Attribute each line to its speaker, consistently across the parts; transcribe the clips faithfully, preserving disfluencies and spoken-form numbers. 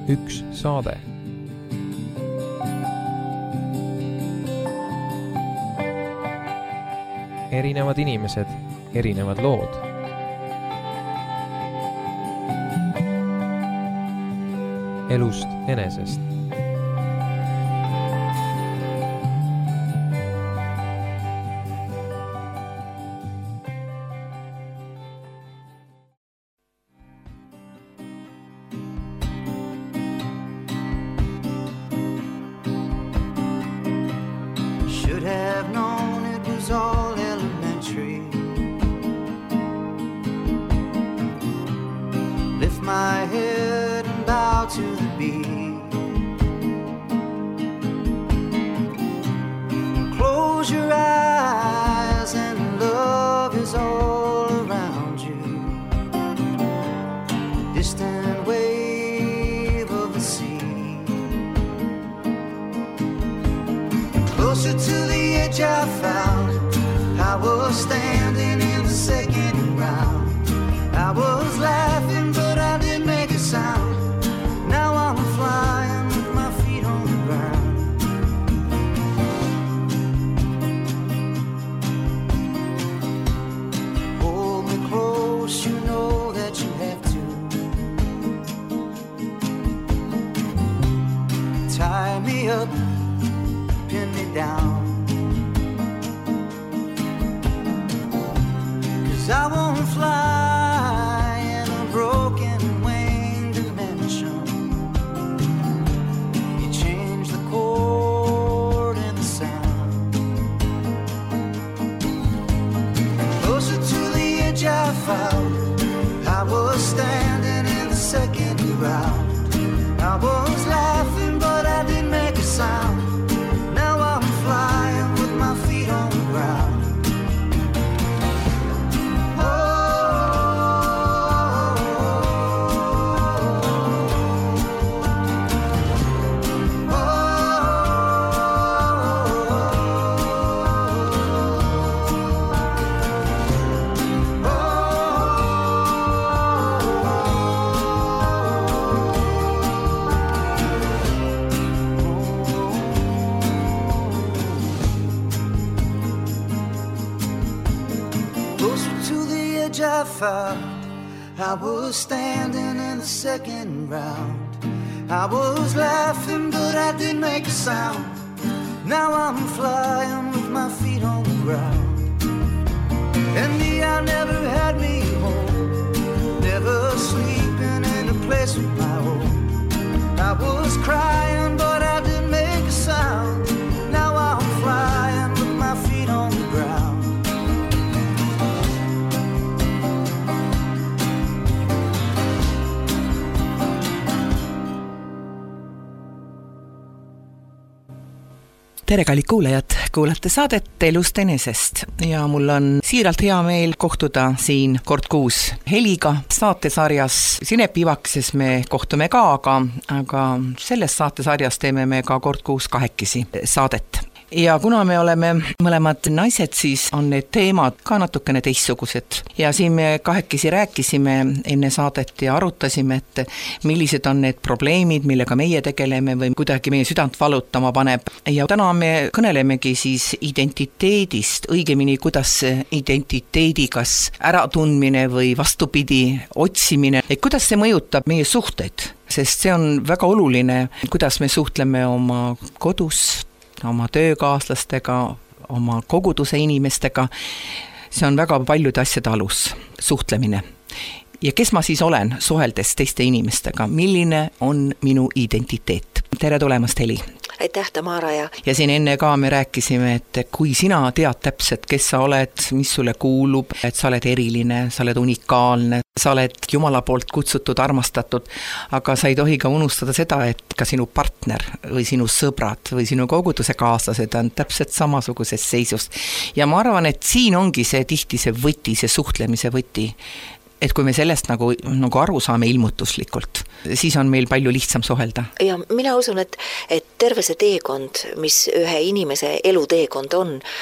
Speaker 1: üks saade. Erinevad inimesed, erinevad lood. Elust enesest.
Speaker 2: Should have known it was all elementary. Lift my head and bow to the beat. Close your eyes and love is all around you. Distant wave of the sea. Closer to the edge I found. I was standing in the second round. I was laughing but I didn't make a sound. Now I'm flying with my feet on the ground. Hold me close, you know that you have to. Tie me up, pin me down. Cause I won't fly in a broken wing dimension. You change the chord and the sound. Closer to the edge I found. I was standing in the second round. I was laughing but I didn't make a sound. Now I'm flying with my feet on the ground. I found. I was standing in the second round. I was laughing but I didn't make a sound. Now I'm flying with my feet on the ground. And me, I never had me home. Never sleeping in a place of my own. I was crying but I didn't make a sound. Now I'm flying with my feet on the ground.
Speaker 3: Tere, kallid kuulajad, kuulate saadet Elust enesest ja mul on siiralt hea meel kohtuda siin kord kuus Heliga saatesarjas. Sinep Ivakeses me kohtume ka, aga, aga selles saatesarjas teeme me ka kord kuus kahekesi saadet. Ja kuna me oleme mõlemad naised, siis on need teemad ka natukene teistsugused. Ja siin me kahekesi rääkisime enne saadet ja arutasime, et millised on need probleemid, millega meie tegeleme või kuidagi meie südant valutama paneb. Ja täna me kõnelemegi siis identiteedist, õigemini kuidas identiteedi kas äratundmine või vastupidi otsimine, et kuidas see mõjutab meie suhteid, sest see on väga oluline, kuidas me suhtleme oma kodus, oma töökaaslastega, oma koguduse inimestega. See on väga paljude asjade alus, suhtlemine. Ja kes ma siis olen suheldes teiste inimestega? Milline on minu identiteet? Tere tulemast, Heli!
Speaker 4: Aitäh, Tamara! Ja,
Speaker 3: ja siin enne ka me rääkisime, et kui sina tead täpselt, kes sa oled, mis sulle kuulub, et sa oled eriline, sa oled unikaalne, sa oled Jumala poolt kutsutud, armastatud, aga sa ei tohi ka unustada seda, et ka sinu partner või sinu sõbrad või sinu koguduse kaaslased on täpselt samasuguses seisus. Ja ma arvan, et siin ongi see tihti see võti, see suhtlemise võti. Et kui me sellest nagu, nagu aru saame ilmutuslikult, siis on meil palju lihtsam suhelda.
Speaker 4: Ja mina usun, et, et terve see teekond, mis ühe inimese eluteekond on,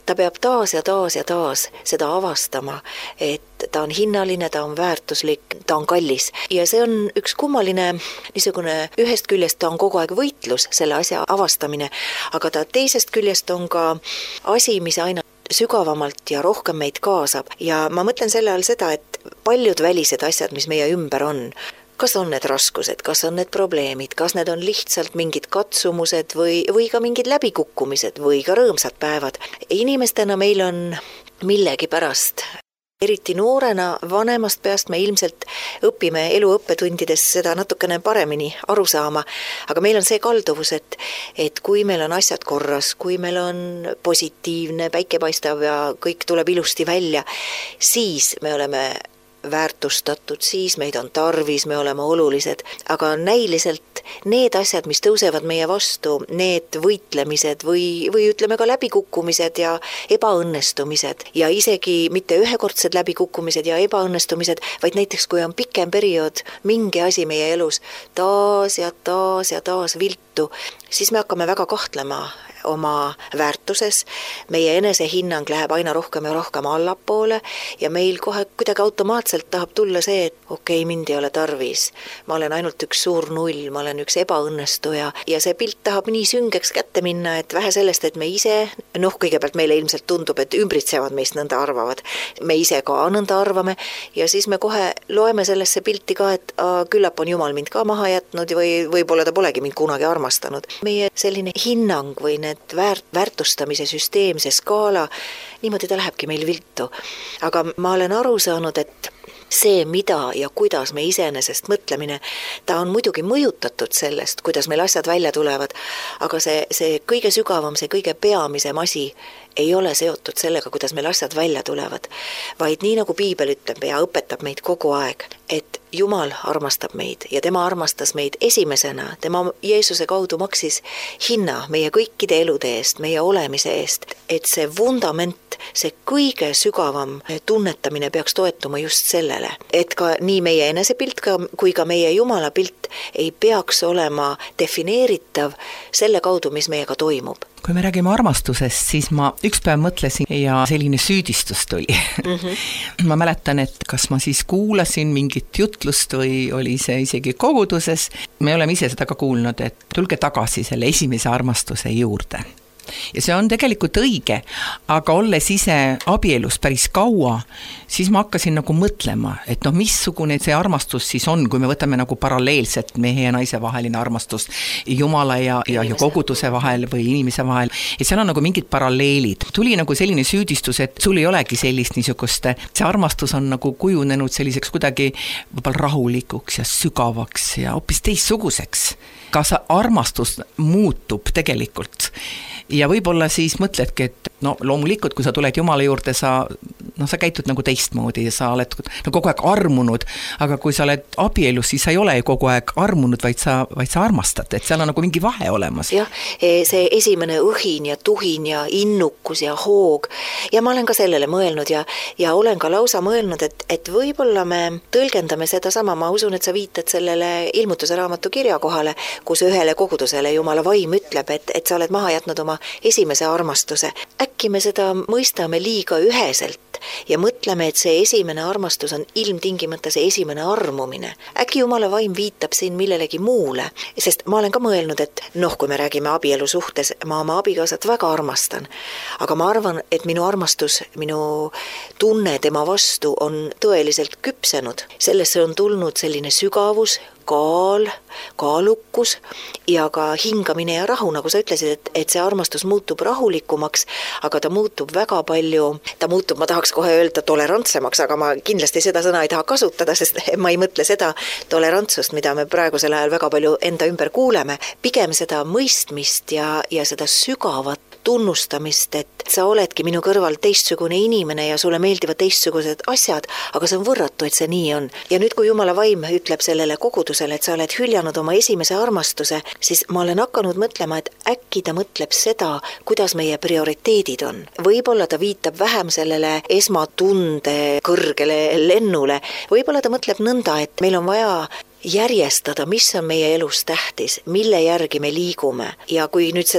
Speaker 4: ta peab taas ja taas ja taas seda avastama, et ta on hinnaline, ta on väärtuslik, ta on kallis. Ja see on üks kummaline niisugune, ühest küljest ta on kogu aeg võitlus, selle asja avastamine, aga ta teisest küljest on ka asi, mis aina sügavamalt ja rohkem meid kaasab. Ja ma mõtlen selle all seda, et paljud välised asjad, mis meie ümber on, kas on need raskused, kas on need probleemid, kas need on lihtsalt mingid katsumused või, või ka mingid läbikukkumised või ka rõõmsad päevad. Inimestena meil on millegi pärast, eriti noorena, vanemast peast me ilmselt õpime elu õppetundides seda natukene paremini aru saama, aga meil on see kalduvus, et, et kui meil on asjad korras, kui meil on positiivne, päikepaistav ja kõik tuleb ilusti välja, siis me oleme väärtustatud, siis meid on tarvis, me oleme olulised, aga näiliselt need asjad, mis tõusevad meie vastu, need võitlemised või, või ütleme ka läbikukkumised ja ebaõnnestumised ja isegi mitte ühekordsed läbikukkumised ja ebaõnnestumised, vaid näiteks kui on pikem periood mingi asi meie elus taas ja taas ja taas viltu, siis me hakkame väga kahtlema oma väärtuses, meie enesehinnang läheb aina rohkem ja rohkem allapoole ja meil kohe kuidagi automaatselt tahab tulla see, et okei, okay, mind ei ole tarvis, ma olen ainult üks suur null, ma olen üks ebaõnnestuja ja see pilt tahab nii süngeks kätte minna, et vähe sellest, et me ise, noh, kõigepealt meile ilmselt tundub, et ümbritsevad meist nõnda arvavad, me ise ka nõnda arvame ja siis me kohe loeme sellesse pilti ka, et a, küllap on Jumal mind ka maha jätnud või võib-olla ta polegi mind kunagi armastanud. Meie selline hinnang või need väärt, väärtustamise süsteem, see skaala, niimoodi ta lähebki meil viltu. Aga ma olen aru saanud, et see, mida ja kuidas me iseenesest mõtlemine, ta on muidugi mõjutatud sellest, kuidas meil asjad välja tulevad, aga see, see kõige sügavam, see kõige peamisem asi ei ole seotud sellega, kuidas meil asjad välja tulevad, vaid nii nagu Piibel ütleb ja õpetab meid kogu aeg, et Jumal armastab meid ja tema armastas meid esimesena, tema Jeesuse kaudu maksis hinna meie kõikide elude eest, meie olemise eest, et see vundament, see kõige sügavam tunnetamine peaks toetuma just sellele, et ka nii meie enesepilt kui ka meie Jumala pilt ei peaks olema defineeritav selle kaudu, mis meiega toimub.
Speaker 3: Kui me räägime armastusest, siis ma üks päev mõtlesin ja selline süüdistus tuli. Mm-hmm. Ma mäletan, et kas ma siis kuulasin mingit jutlust või oli see isegi koguduses. Me oleme ise seda ka kuulnud, et tulge tagasi selle esimese armastuse juurde. Ja see on tegelikult õige, aga olles ise abielus päris kaua, siis ma hakkasin nagu mõtlema, et noh, missugune see armastus siis on, kui me võtame nagu paralleelselt mehe ja naise vaheline armastus Jumala ja, ja, ja koguduse vahel või inimese vahel, et seal on nagu mingid paralleelid. Tuli nagu selline süüdistus, et sul ei olegi sellist niisugust, see armastus on nagu kujunenud selliseks kuidagi võib-olla rahulikuks ja sügavaks ja hoopis teistsuguseks. Kas armastus muutub tegelikult? Ja võib-olla siis mõtledki, et no loomulikult, kui sa tuled Jumala juurde, sa, no, sa käitud nagu teistmoodi ja sa oled no, kogu aeg armunud, aga kui sa oled abielus, siis sa ei ole kogu aeg armunud, vaid sa, vaid sa armastad, et seal on nagu mingi vahe olemas.
Speaker 4: Jah, see esimene õhin ja tuhin ja innukus ja hoog ja ma olen ka sellele mõelnud ja, ja olen ka lausa mõelnud, et, et võib-olla me tõlgendame seda sama, ma usun, et sa viitad sellele ilmutuse raamatu kirja kohale, kus ühele kogudusele Jumala vaim ütleb, et, et sa oled maha jätnud oma esimese armastuse. Äkki me seda mõistame liiga üheselt ja mõtleme, et see esimene armastus on ilmtingimata see esimene armumine. Äkki Jumala vaim viitab siin millelegi muule, sest ma olen ka mõelnud, et noh, kui me räägime abielu suhtes, ma oma abikaasat väga armastan, aga ma arvan, et minu armastus, minu tunne tema vastu on tõeliselt küpsenud. Sellesse on tulnud selline sügavus, kaal, kaalukus ja ka hingamine ja rahu, nagu sa ütlesid, et, et see armastus muutub rahulikumaks, aga ta muutub väga palju, ta muutub, ma tahaks kohe öelda tolerantsemaks, aga ma kindlasti seda sõna ei taha kasutada, sest ma ei mõtle seda tolerantsust, mida me praegusel ajal väga palju enda ümber kuuleme, pigem seda mõistmist ja, ja seda sügavat tunnustamist, et sa oledki minu kõrval teistsugune inimene ja sulle meeldivad teistsugused asjad, aga see on võrratu, et see nii on. Ja nüüd, kui Jumala vaim ütleb sellele kogudusele, et sa oled hüljanud oma esimese armastuse, siis ma olen hakanud mõtlema, et äkki ta mõtleb seda, kuidas meie prioriteedid on. Võib-olla ta viitab vähem sellele esmatunde kõrgele lennule. Võib-olla ta mõtleb nõnda, et meil on vaja järjestada, mis on meie elus tähtis, mille järgi me liigume. Ja kui nüüd seda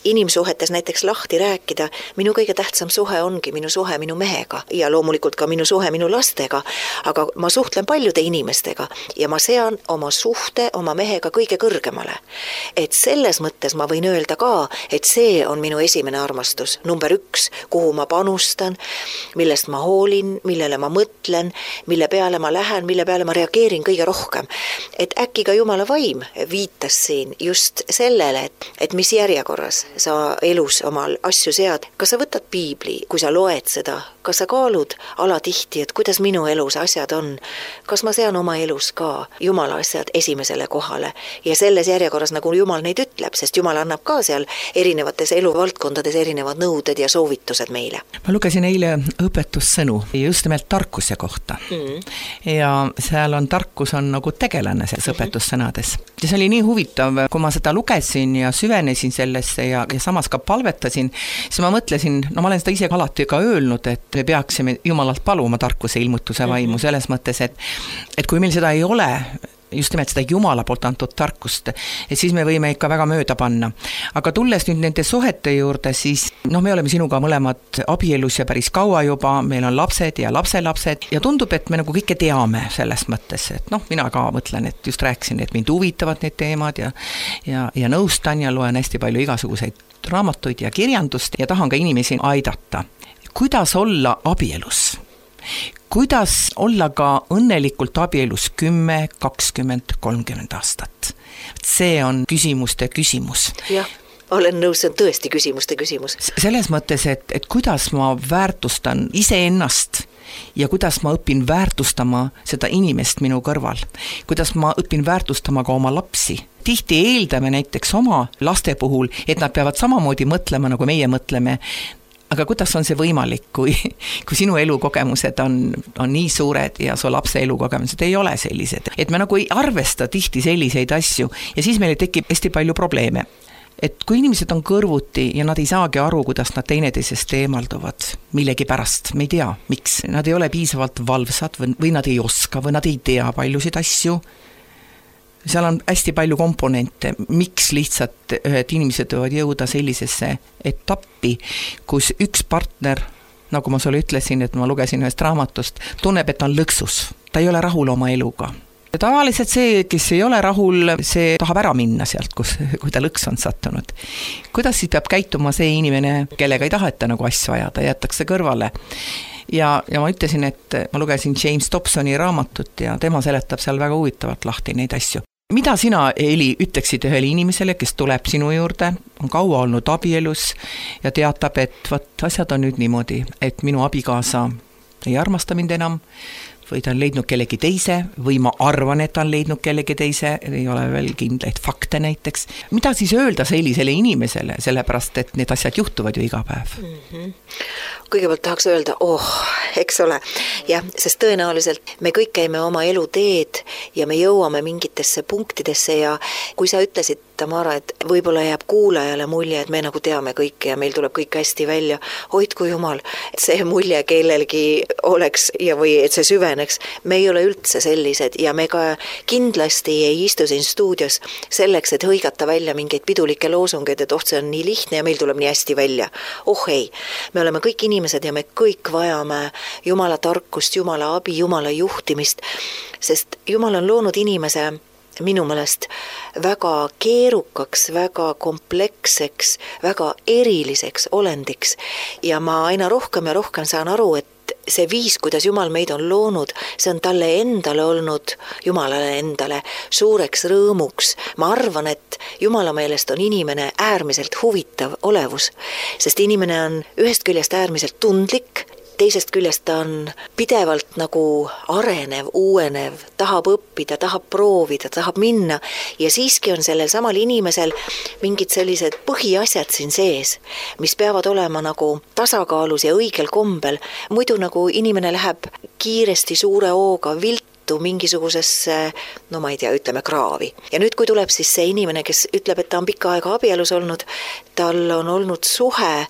Speaker 4: inimsuhetes näiteks lahti rääkida, minu kõige tähtsam suhe ongi minu suhe minu mehega ja loomulikult ka minu suhe minu lastega, aga ma suhtlen paljude inimestega ja ma sean oma suhte oma mehega kõige kõrgemale. Et selles mõttes ma võin öelda ka, et see on minu esimene armastus, number üks, kuhu ma panustan, millest ma hoolin, millele ma mõtlen, mille peale ma lähen, mille peale ma reageerin kõige rohkem. Et äkki ka Jumala vaim viitas siin just sellele, et, et mis järjekorras sa elus omal asju sead. Kas sa võtad piibli, kui sa loed seda? Kas sa kaalud alatihti, et kuidas minu elus asjad on? Kas ma sean oma elus ka Jumala asjad esimesele kohale? Ja selles järjekorras, nagu Jumal neid ütleb, sest Jumal annab ka seal erinevates eluvaldkondades erinevad nõuded ja soovitused meile.
Speaker 3: Ma lugesin eile õpetussõnu just nimelt tarkuse kohta. Mm. Ja seal on tarkus on nagu tegelane selles mm-hmm. õpetussõnades. Ja see oli nii huvitav, kui ma seda lugesin ja süvenesin sellesse ja, ja samas ka palvetasin, siis ma mõtlesin, no ma olen seda ise alati ka öelnud, et me peaksime Jumalalt paluma tarkuse ilmutuse vaimu mm-hmm. selles mõttes, et, et kui meil seda ei ole, just nimelt seda Jumala poolt antud tarkust, et siis me võime ikka väga mööda panna. Aga tulles nüüd nende suhete juurde, siis noh, me oleme sinuga mõlemad abielus ja päris kaua juba, meil on lapsed ja lapselapsed ja tundub, et me nagu kõike teame selles mõttes, et noh, mina ka mõtlen, et just rääkisin, et mind huvitavad need teemad ja, ja, ja nõustan ja loen hästi palju igasuguseid raamatuid ja kirjandust ja tahan ka inimesi aidata. Kuidas olla abielus? Kuidas olla ka õnnelikult abielus kümme, kakskümmend, kolmkümmend aastat? See on küsimuste küsimus.
Speaker 4: Jah, olen nõus, see on tõesti küsimuste küsimus.
Speaker 3: Selles mõttes, et, et kuidas ma väärtustan iseennast ja kuidas ma õpin väärtustama seda inimest minu kõrval. Kuidas ma õpin väärtustama ka oma lapsi. Tihti eeldame näiteks oma laste puhul, et nad peavad samamoodi mõtlema, nagu meie mõtleme. Aga kuidas on see võimalik, kui, kui sinu elukogemused on, on nii suured ja su lapse elukogemused ei ole sellised? Et me nagu ei arvesta tihti selliseid asju ja siis meile tekib hästi palju probleeme. Et kui inimesed on kõrvuti ja nad ei saagi aru, kuidas nad teineteisest eemalduvad millegi pärast, me ei tea, miks. Nad ei ole piisavalt valvsad või, või nad ei oska või nad ei tea paljusid asju. Seal on hästi palju komponente, miks lihtsalt ühed inimesed võivad jõuda sellisesse etappi, kus üks partner, nagu ma sulle ütlesin, et ma lugesin ühest raamatust, tunneb, et ta on lõksus. Ta ei ole rahul oma eluga. Ja tavaliselt see, kes ei ole rahul, see tahab ära minna sealt, kus, kui ta lõks on sattunud. Kuidas siis peab käituma see inimene, kellega ei taheta nagu asju ajada, jätakse kõrvale? Ja, ja ma ütlesin, et ma lugesin James Dobsoni raamatut ja tema seletab seal väga huvitavalt lahti neid asju. Mida sina, Eli, ütleksid ühele inimesele, kes tuleb sinu juurde, on kaua olnud abielus ja teatab, et võt, asjad on nüüd niimoodi, et minu abikaasa ei armasta mind enam või ta on leidnud kellegi teise või ma arvan, et ta on leidnud kellegi teise, ei ole veel kindlaid fakte näiteks. Mida siis öelda sellisele inimesele, sellepärast, et need asjad juhtuvad ju iga päev?
Speaker 4: Mm-hmm. Kõigepealt tahaks öelda, oh, eks ole, jah, sest tõenäoliselt me kõik käime oma elu teed ja me jõuame mingitesse punktidesse ja kui sa ütlesid, Tamara, et võib-olla jääb kuulajale mulje, et me nagu teame kõike ja meil tuleb kõik hästi välja, hoidku Jumal, et see mulje kellelgi oleks ja või et see süveneks, me ei ole üldse sellised ja me ka kindlasti ei istu siin stuudios selleks, et hõigata välja mingeid pidulikke loosungeid, et oh, see on nii lihtne ja meil tuleb nii hästi välja. Oh ei, me oleme kõik inimesed ja me kõik vajame Jumala tarkust, Jumala abi, Jumala juhtimist, sest Jumal on loonud inimese minu meelest väga keerukaks, väga kompleksseks, väga eriliseks olendiks ja ma aina rohkem ja rohkem saan aru, et see viis, kuidas Jumal meid on loonud, see on talle endale olnud, Jumalale endale suureks rõõmuks. Ma arvan, et Jumala meelest on inimene äärmiselt huvitav olevus, sest inimene on ühest küljest äärmiselt tundlik, teisest küljest ta on pidevalt nagu arenev, uuenev, tahab õppida, tahab proovida, tahab minna ja siiski on sellel samal inimesel mingid sellised põhiasjad siin sees, mis peavad olema nagu tasakaalus ja õigel kombel. Muidu nagu inimene läheb kiiresti suure hooga viltu mingisugusesse, no ma ei tea, ütleme kraavi. Ja nüüd, kui tuleb siis see inimene, kes ütleb, et ta on pikka aega abielus olnud, tal on olnud suhe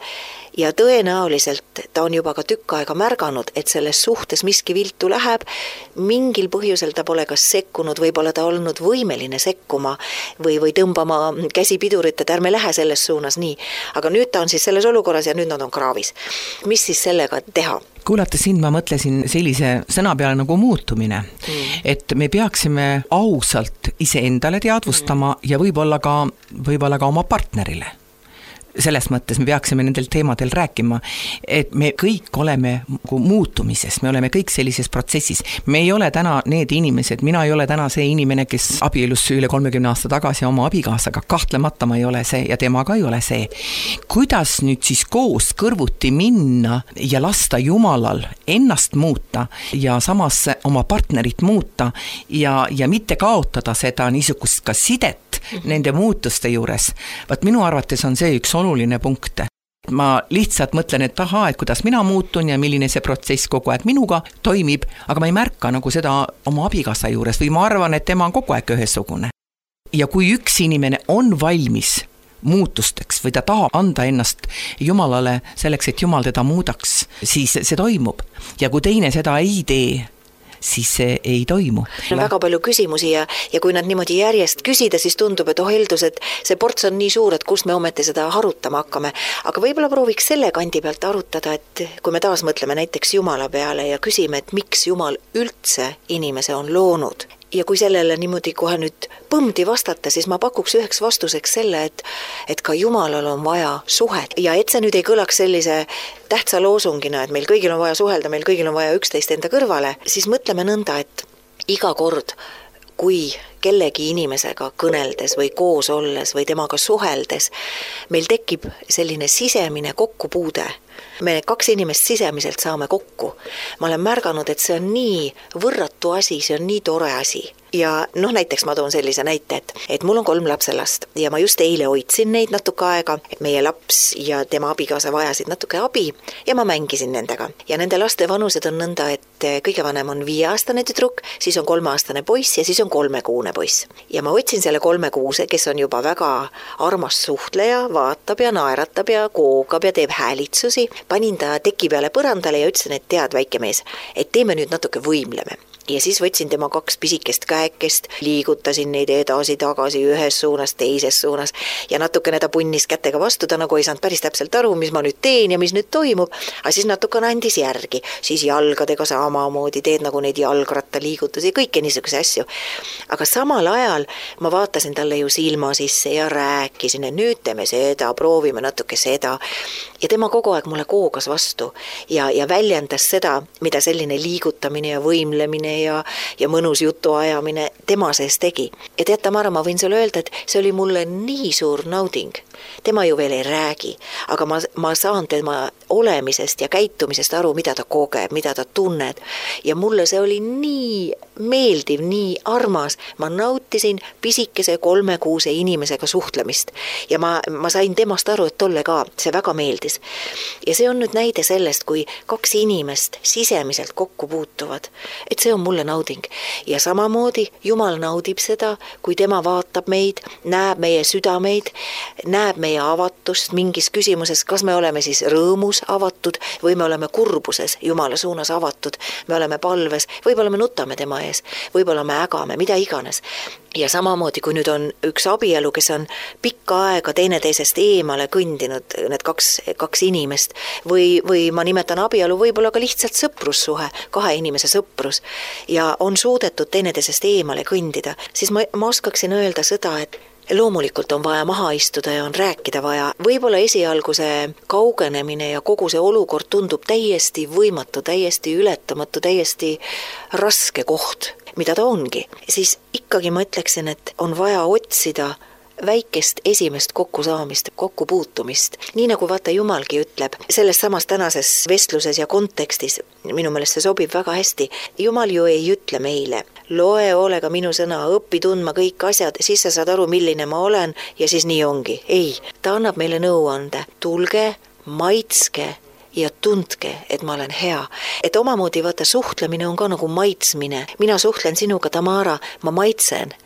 Speaker 4: ja tõenäoliselt ta on juba ka tükk aega märganud, et selles suhtes miski viltu läheb, mingil põhjusel ta pole kas sekkunud, võib-olla ta olnud võimeline sekkuma või, või tõmbama käsi pidurit, et ärme lähe selles suunas nii. Aga nüüd ta on siis selles olukorras ja nüüd nad on kraavis. Mis siis sellega teha?
Speaker 3: Kuulata sind ma mõtlesin sellise sõna peale nagu muutumine, mm. et me peaksime ausalt iseendale teadvustama mm. ja võib-olla ka, võib-olla ka oma partnerile. Selles mõttes me peaksime nendel teemadel rääkima, et me kõik oleme muutumises, me oleme kõik sellises protsessis. Me ei ole täna need inimesed, mina ei ole täna see inimene, kes abielus üle kolmekümne aasta tagasi oma abikaasaga, kahtlemata ma ei ole see ja tema ka ei ole see. Kuidas nüüd siis koos kõrvuti minna ja lasta Jumalal ennast muuta ja samas oma partnerit muuta ja, ja mitte kaotada seda niisugust ka sidet nende muutuste juures. Vaat minu arvates on see üks oluline punkt. Ma lihtsalt mõtlen, et aha, et kuidas mina muutun ja milline see protsess kogu aeg minuga toimib, aga ma ei märka nagu seda oma abikaasa juures või ma arvan, et tema on kogu aeg ühesugune. Ja kui üks inimene on valmis muutusteks või ta tahab anda ennast Jumalale selleks, et Jumal teda muudaks, siis see toimub. Ja kui teine seda ei tee, siis see ei toimu.
Speaker 4: On väga palju küsimusi ja, ja kui nad niimoodi järjest küsida, siis tundub, et oh Heldus, et see ports on nii suur, et kus me ometi seda harutama hakkame. Aga võib-olla prooviks selle kandi pealt arutada, et kui me taas mõtleme näiteks Jumala peale ja küsime, et miks Jumal üldse inimese on loonud. Ja kui sellele niimoodi kohe nüüd põmdi vastata, siis ma pakuks üheks vastuseks selle, et, et ka Jumalal on vaja suhet. Ja et see nüüd ei kõlaks sellise tähtsa loosungina, et meil kõigil on vaja suhelda, meil kõigil on vaja üksteist enda kõrvale, siis mõtleme nõnda, et iga kord, kui kellegi inimesega kõneldes või koos olles või temaga suheldes, meil tekib selline sisemine kokkupuude. Me kaks inimest sisemiselt saame kokku. Ma olen märganud, et see on nii võrratu asi, see on nii tore asi. Ja noh, näiteks ma toon sellise näite, et, et mul on kolm lapselast ja ma just eile hoidsin neid natuke aega, et meie laps ja tema abikaasa vajasid natuke abi ja ma mängisin nendega. Ja nende laste vanused on nõnda, et kõige vanem on viieaastane tüdruk, siis on kolmeaastane poiss ja siis on kolmekuune poiss. Ja ma võtsin selle kolmekuuse, kes on juba väga armas suhtleja, vaatab ja naeratab ja koogab ja teeb häälitsusi, panin ta teki peale põrandale ja ütlesin, et tead väike mees, et teeme nüüd natuke võimleme. Ja siis võtsin tema kaks pisikest käekest, liigutasin neid edasi tagasi ühes suunas, teises suunas ja natukene ta punnis kätega vastu, ta nagu ei saanud päris täpselt aru, mis ma nüüd teen ja mis nüüd toimub, aga siis natukene andis järgi, siis jalgadega samamoodi teed nagu neid jalgratta liigutusi, kõike niisuguse asju. Aga samal ajal ma vaatasin talle ju silma sisse ja rääkisin, et nüüd teeme seda, proovime natuke seda ja tema kogu aeg mulle koogas vastu ja, ja väljendas seda, mida selline liigutamine ja võimlemine ja, ja mõnus jutu ajamine tema sees tegi. Ja teata, Mara, ma võin sulle öelda, et see oli mulle nii suur nauding. Tema ju veel ei räägi, aga ma, ma saan tema olemisest ja käitumisest aru, mida ta kogeb, mida ta tunneb. Ja mulle see oli nii meeldiv, nii armas. Ma nautisin pisikese kolmekuuse inimesega suhtlemist ja ma, ma sain temast aru, et tolle ka see väga meeldis. Ja see on nüüd näide sellest, kui kaks inimest sisemiselt kokku puutuvad, et see on mulle nauding. Ja samamoodi Jumal naudib seda, kui tema vaatab meid, näeb meie südameid, näeb meie avatust mingis küsimuses, kas me oleme siis rõõmus avatud või me oleme kurbuses Jumala suunas avatud, me oleme palves, võib-olla me nutame tema ees, võib-olla me ägame, mida iganes. Ja samamoodi, kui nüüd on üks abielu, kes on pikka aega teineteisest eemale kõndinud, need kaks, kaks inimest, või, või ma nimetan abielu võib-olla ka lihtsalt sõprussuhe, kahe inimese sõprus, ja on suudetud teineteisest eemale kõndida, siis ma, ma oskaksin öelda seda, et loomulikult on vaja maha istuda ja on rääkida vaja. Võib-olla esialgu see kaugenemine ja kogu see olukord tundub täiesti võimatu, täiesti ületamatu, täiesti raske koht, mida ta ongi. Siis ikkagi ma ütleksin, et on vaja otsida väikest esimest kokkusaamist, kokkupuutumist. Nii nagu vaata Jumalgi ütleb, selles samas tänases vestluses ja kontekstis, minu meelest see sobib väga hästi, Jumal ju ei ütle meile, loe hoolega minu sõna, õpi tundma kõik asjad, siis sa saad aru, milline ma olen ja siis nii ongi. Ei, ta annab meile nõuande, tulge, maitske ja tundke, et ma olen hea. Et omamoodi vaata suhtlemine on ka nagu maitsmine. Mina suhtlen sinuga, Tamara, ma maitsen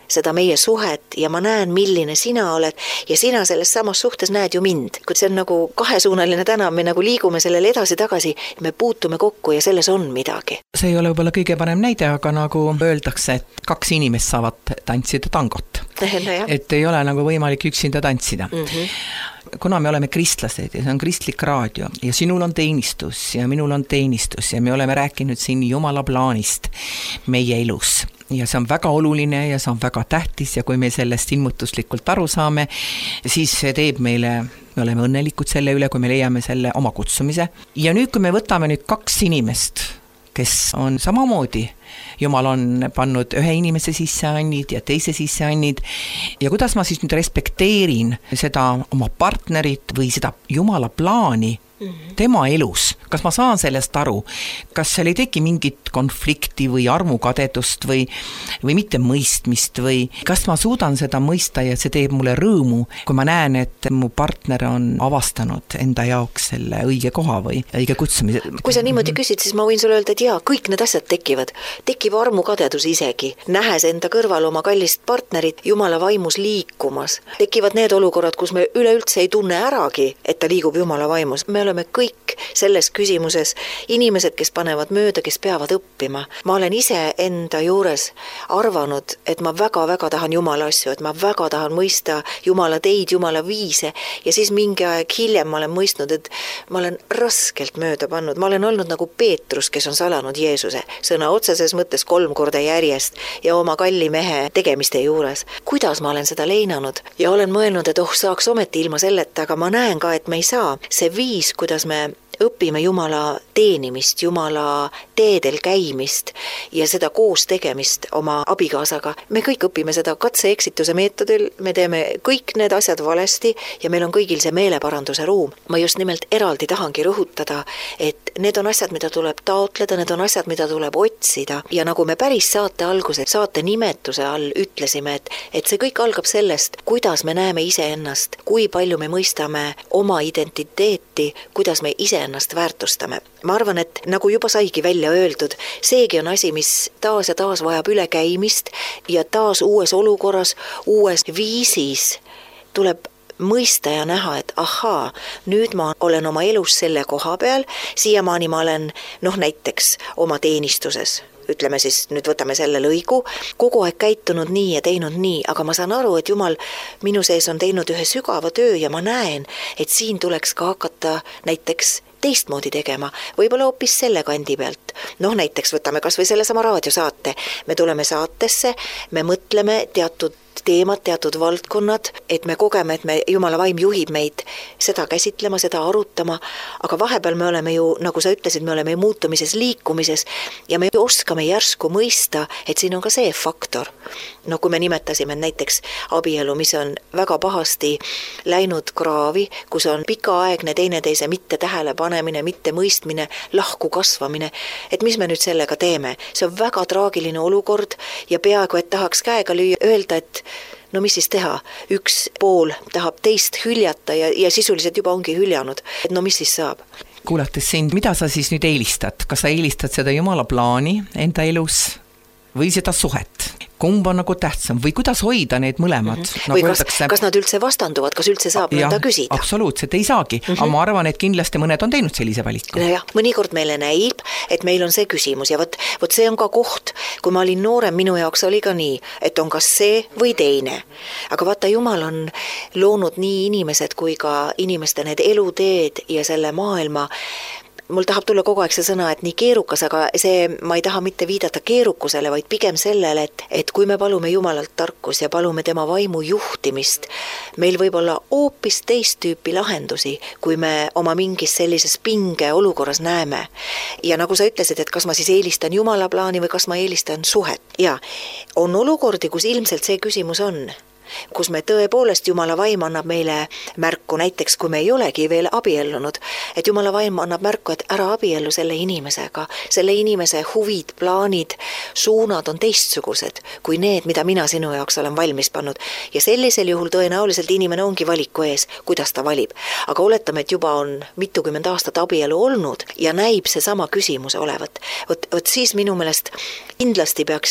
Speaker 4: seda meie suhet ja ma näen, milline sina oled ja sina selles samas suhtes näed ju mind. Kui see on nagu kahesuunaline täna, me nagu liigume sellele edasi-tagasi, me puutume kokku ja selles on midagi.
Speaker 3: See ei ole võib-olla kõige parem näide, aga nagu öeldakse, et kaks inimest saavad tantsida tangot.
Speaker 4: No
Speaker 3: et ei ole nagu võimalik üksinda tantsida.
Speaker 4: Mm-hmm.
Speaker 3: Kuna me oleme kristlased ja see on kristlik raadio ja sinul on teenistus ja minul on teenistus ja me oleme rääkinud siin Jumala plaanist meie elus ja see on väga oluline ja see on väga tähtis ja kui me sellest ilmutuslikult aru saame, siis see teeb meile, me oleme õnnelikud selle üle, kui me leiame selle oma kutsumise. Ja nüüd, kui me võtame nüüd kaks inimest, kes on samamoodi, Jumal on pannud ühe inimese sisse annid ja teise sisse annid ja kuidas ma siis nüüd respekteerin seda oma partnerit või seda Jumala plaani tema elus, kas ma saan sellest aru, kas seal ei teki mingit konflikti või armukadedust või, või mitte mõistmist või kas ma suudan seda mõista ja see teeb mulle rõõmu, kui ma näen, et mu partner on avastanud enda jaoks selle õige koha või õige kutsumise.
Speaker 4: Kui sa niimoodi küsid, siis ma võin sulle öelda, et jaa, kõik need asjad tekivad. Tekib armukadedus isegi, nähes enda kõrval oma kallist partnerit Jumala vaimus liikumas. Tekivad need olukorrad, kus me üleüldse ei tunne äragi, et ta liigub Jumala vaimus. Me oleme kõik selles küsimuses inimesed, kes panevad mööda, kes peavad õppima. Ma olen ise enda juures arvanud, et ma väga-väga tahan Jumala asju, et ma väga tahan mõista Jumala teid, Jumala viise ja siis mingi aeg hiljem ma olen mõistnud, et ma olen raskelt mööda pannud. Ma olen olnud nagu Peetrus, kes on salanud Jeesuse sõna otseses mõttes kolm korda järjest ja oma kalli mehe tegemiste juures. Kuidas ma olen seda leinanud ja olen mõelnud, et oh, saaks ometi ilma selleta, aga ma näen ka, et me ei saa. See viis, kuidas me õpime Jumala teenimist, Jumala teedel käimist ja seda koos tegemist oma abikaasaga. Me kõik õpime seda katse-eksituse meetodil, me teeme kõik need asjad valesti ja meil on kõigil see meeleparanduse ruum. Ma just nimelt eraldi tahangi rõhutada, et need on asjad, mida tuleb taotleda, need on asjad, mida tuleb otsida ja nagu me päris saate alguses, saate nimetuse all ütlesime, et, et see kõik algab sellest, kuidas me näeme iseennast, kui palju me mõistame oma identiteeti, kuidas me ise ennast väärtustame. Ma arvan, et nagu juba saigi välja öeldud, seegi on asi, mis taas ja taas vajab ülekäimist ja taas uues olukorras, uues viisis tuleb mõista ja näha, et ahaa, nüüd ma olen oma elus selle koha peal, siiamaani ma olen, noh näiteks oma teenistuses, ütleme siis, nüüd võtame selle lõigu, kogu aeg käitunud nii ja teinud nii, aga ma saan aru, et Jumal minu sees on teinud ühe sügava töö ja ma näen, et siin tuleks ka hakata näiteks teistmoodi tegema, võib-olla hoopis selle kandi pealt. Noh, näiteks võtame kas või selle sama raadiosaate. Me tuleme saatesse, me mõtleme teatud teemad, teatud valdkonnad, et me kogeme, et me, Jumala vaim juhib meid seda käsitlema, seda arutama, aga vahepeal me oleme ju, nagu sa ütlesid, me oleme muutumises, liikumises ja me oskame järsku mõista, et siin on ka see faktor. No kui me nimetasime näiteks abielu, mis on väga pahasti läinud kraavi, kus on pikaaegne teineteise mitte tähele panemine, mitte mõistmine, lahku kasvamine, et mis me nüüd sellega teeme? See on väga traagiline olukord ja peaaegu, et tahaks käega lüüa, öelda, et no mis siis teha? Üks pool tahab teist hüljata ja, ja sisuliselt juba ongi hüljanud. Et no mis siis saab?
Speaker 3: Kuulates sind, mida sa siis nüüd eelistad? Kas sa eelistad seda Jumala plaani enda elus või seda suhet? Kumb on nagu tähtsam või kuidas hoida need mõlemad?
Speaker 4: Mm-hmm. Nagu või kas, öeldakse, kas nad üldse vastanduvad, kas üldse saab ja, nõnda küsida?
Speaker 3: Absoluutselt, ei saagi, mm-hmm. aga ma arvan, et kindlasti mõned on teinud sellise valiku.
Speaker 4: No jah, mõnikord meile näib, et meil on see küsimus ja võt, võt see on ka koht, kui ma olin noorem, minu jaoks oli ka nii, et on kas see või teine. Aga vaata, Jumal on loonud nii inimesed kui ka inimeste need eluteed ja selle maailma. Mul tahab tulla kogu aeg see sõna, et nii keerukas, aga see, ma ei taha mitte viidata keerukusele, vaid pigem sellele, et, et kui me palume Jumalalt tarkus ja palume tema vaimu juhtimist, meil võib olla hoopis teist tüüpi lahendusi, kui me oma mingis sellises pinge olukorras näeme. Ja nagu sa ütlesid, et kas ma siis eelistan Jumala plaani või kas ma eelistan suhet. Ja on olukordi, kus ilmselt see küsimus on, kus me tõepoolest Jumala vaim annab meile märku, näiteks kui me ei olegi veel abiellunud, et Jumala vaim annab märku, et ära abiellu selle inimesega, selle inimese huvid, plaanid, suunad on teistsugused kui need, mida mina sinu jaoks olen valmis pannud. Ja sellisel juhul tõenäoliselt inimene ongi valiku ees, kuidas ta valib. Aga oletame, et juba on mitukümmend aastat abielu olnud ja näib see sama küsimus olevat. Võt, võt siis minu meelest kindlasti peaks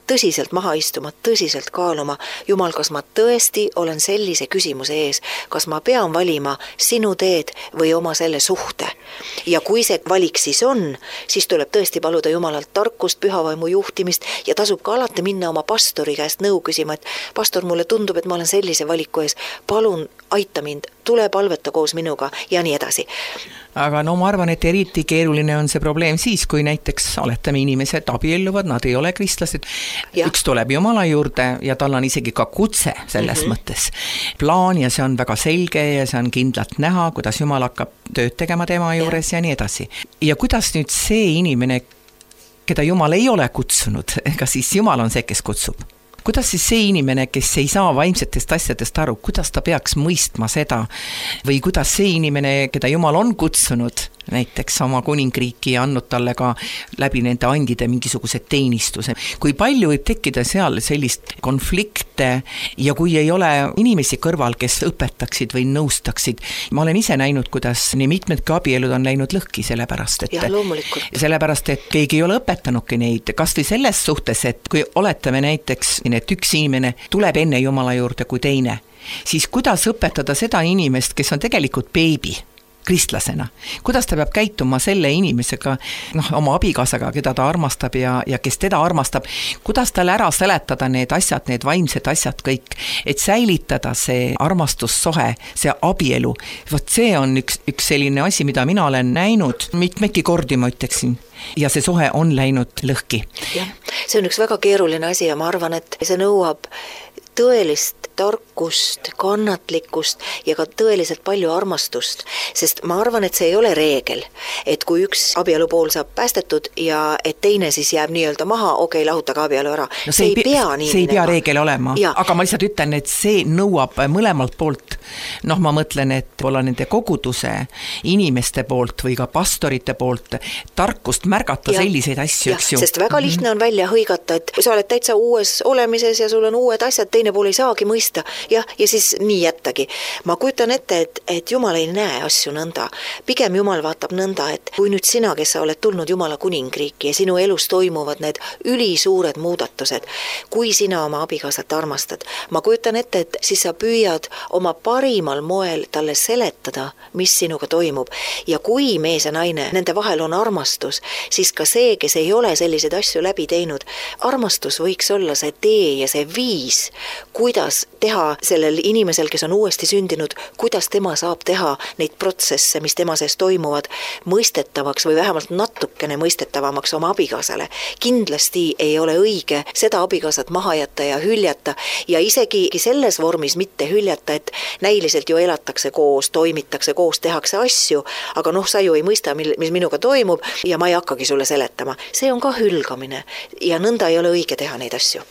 Speaker 4: tõsiselt maha istuma, tõsiselt kaaluma, Jumal, kas ma tõesti olen sellise küsimuse ees, kas ma pean valima sinu teed või oma selle suhte. Ja kui see valik siis on, siis tuleb tõesti paluda Jumalalt tarkust, pühavaimu juhtimist ja tasub ka alati minna oma pastori käest nõu küsima, et pastor, mulle tundub, et ma olen sellise valiku ees, palun aita mind, tule palveta koos minuga ja nii edasi.
Speaker 3: Aga no ma arvan, et eriti keeruline on see probleem siis, kui näiteks oletame inimesed abielluvad, nad ei ole kristlased, ja. Üks tuleb Jumala juurde ja tal on isegi ka kutse selles mm-hmm. mõttes. Plaan ja see on väga selge ja see on kindlalt näha, kuidas Jumal hakkab tööd tegema tema juures ja, ja nii edasi. Ja kuidas nüüd see inimene, keda Jumal ei ole kutsunud, ega siis Jumal on see, kes kutsub? Kuidas siis see inimene, kes ei saa vaimsetest asjadest aru, kuidas ta peaks mõistma seda või kuidas see inimene, keda Jumal on kutsunud näiteks oma kuningriiki ja andnud talle ka läbi nende andide mingisuguse teenistuse. Kui palju võib tekkida seal sellist konflikte ja kui ei ole inimesi kõrval, kes õpetaksid või nõustaksid. Ma olen ise näinud, kuidas nii mitmedki abielud on läinud lõhki sellepärast, et,
Speaker 4: ja, loomulikult.
Speaker 3: sellepärast, et keegi ei ole õpetanudki neid. Kas või selles suhtes, et kui oletame näiteks, et üks inimene tuleb enne Jumala juurde kui teine, siis kuidas õpetada seda inimest, kes on tegelikult beebi kristlasena, kuidas ta peab käituma selle inimesega, noh, oma abikaasaga, keda ta armastab ja, ja kes teda armastab, kuidas talle ära seletada need asjad, need vaimsed asjad kõik, et säilitada see armastussohe, see abielu. Vot see on üks, üks selline asi, mida mina olen näinud mitmedki kordi, ma ütleksin. Ja see sohe on läinud lõhki.
Speaker 4: Ja, see on üks väga keeruline asi ja ma arvan, et see nõuab tõelist tarkust, kannatlikkust ja ka tõeliselt palju armastust, sest ma arvan, et see ei ole reegel, et kui üks abielupool saab päästetud ja et teine siis jääb nii-öelda maha, okei, lahutage abielu ära.
Speaker 3: No see, see ei pea nii see ei pea reegel olema, ja. Aga ma lihtsalt ütlen, et see nõuab mõlemalt poolt, noh, ma mõtlen, et olla nende koguduse inimeste poolt või ka pastorite poolt tarkust märgata ja. Selliseid asju, eks ju.
Speaker 4: Sest väga lihtne on välja hõigata, et sa oled täitsa uues olemises ja sul on uued asjad, teine pool ei saagi mõista. Ja, ja siis nii jättagi. Ma kujutan ette, et, et Jumal ei näe asju nõnda. Pigem Jumal vaatab nõnda, et kui nüüd sina, kes sa oled tulnud Jumala kuningriiki ja sinu elus toimuvad need ülisuured muudatused, kui sina oma abikaasat armastad, ma kujutan ette, et siis sa püüad oma parimal moel talle seletada, mis sinuga toimub. Ja kui mees ja naine, nende vahel on armastus, siis ka see, kes ei ole selliseid asju läbi teinud, armastus võiks olla see tee ja see viis, kuidas teha sellel inimesel, kes on uuesti sündinud, kuidas tema saab teha neid protsesse, mis tema sees toimuvad, mõistetavaks või vähemalt natukene mõistetavamaks oma abikaasale. Kindlasti ei ole õige seda abikaasat maha jätta ja hüljata ja isegi selles vormis mitte hüljata, et näiliselt ju elatakse koos, toimitakse koos, tehakse asju, aga noh, sa ju ei mõista, mis minuga toimub ja ma ei hakkagi sulle seletama. See on ka hülgamine ja nõnda ei ole õige teha neid asju.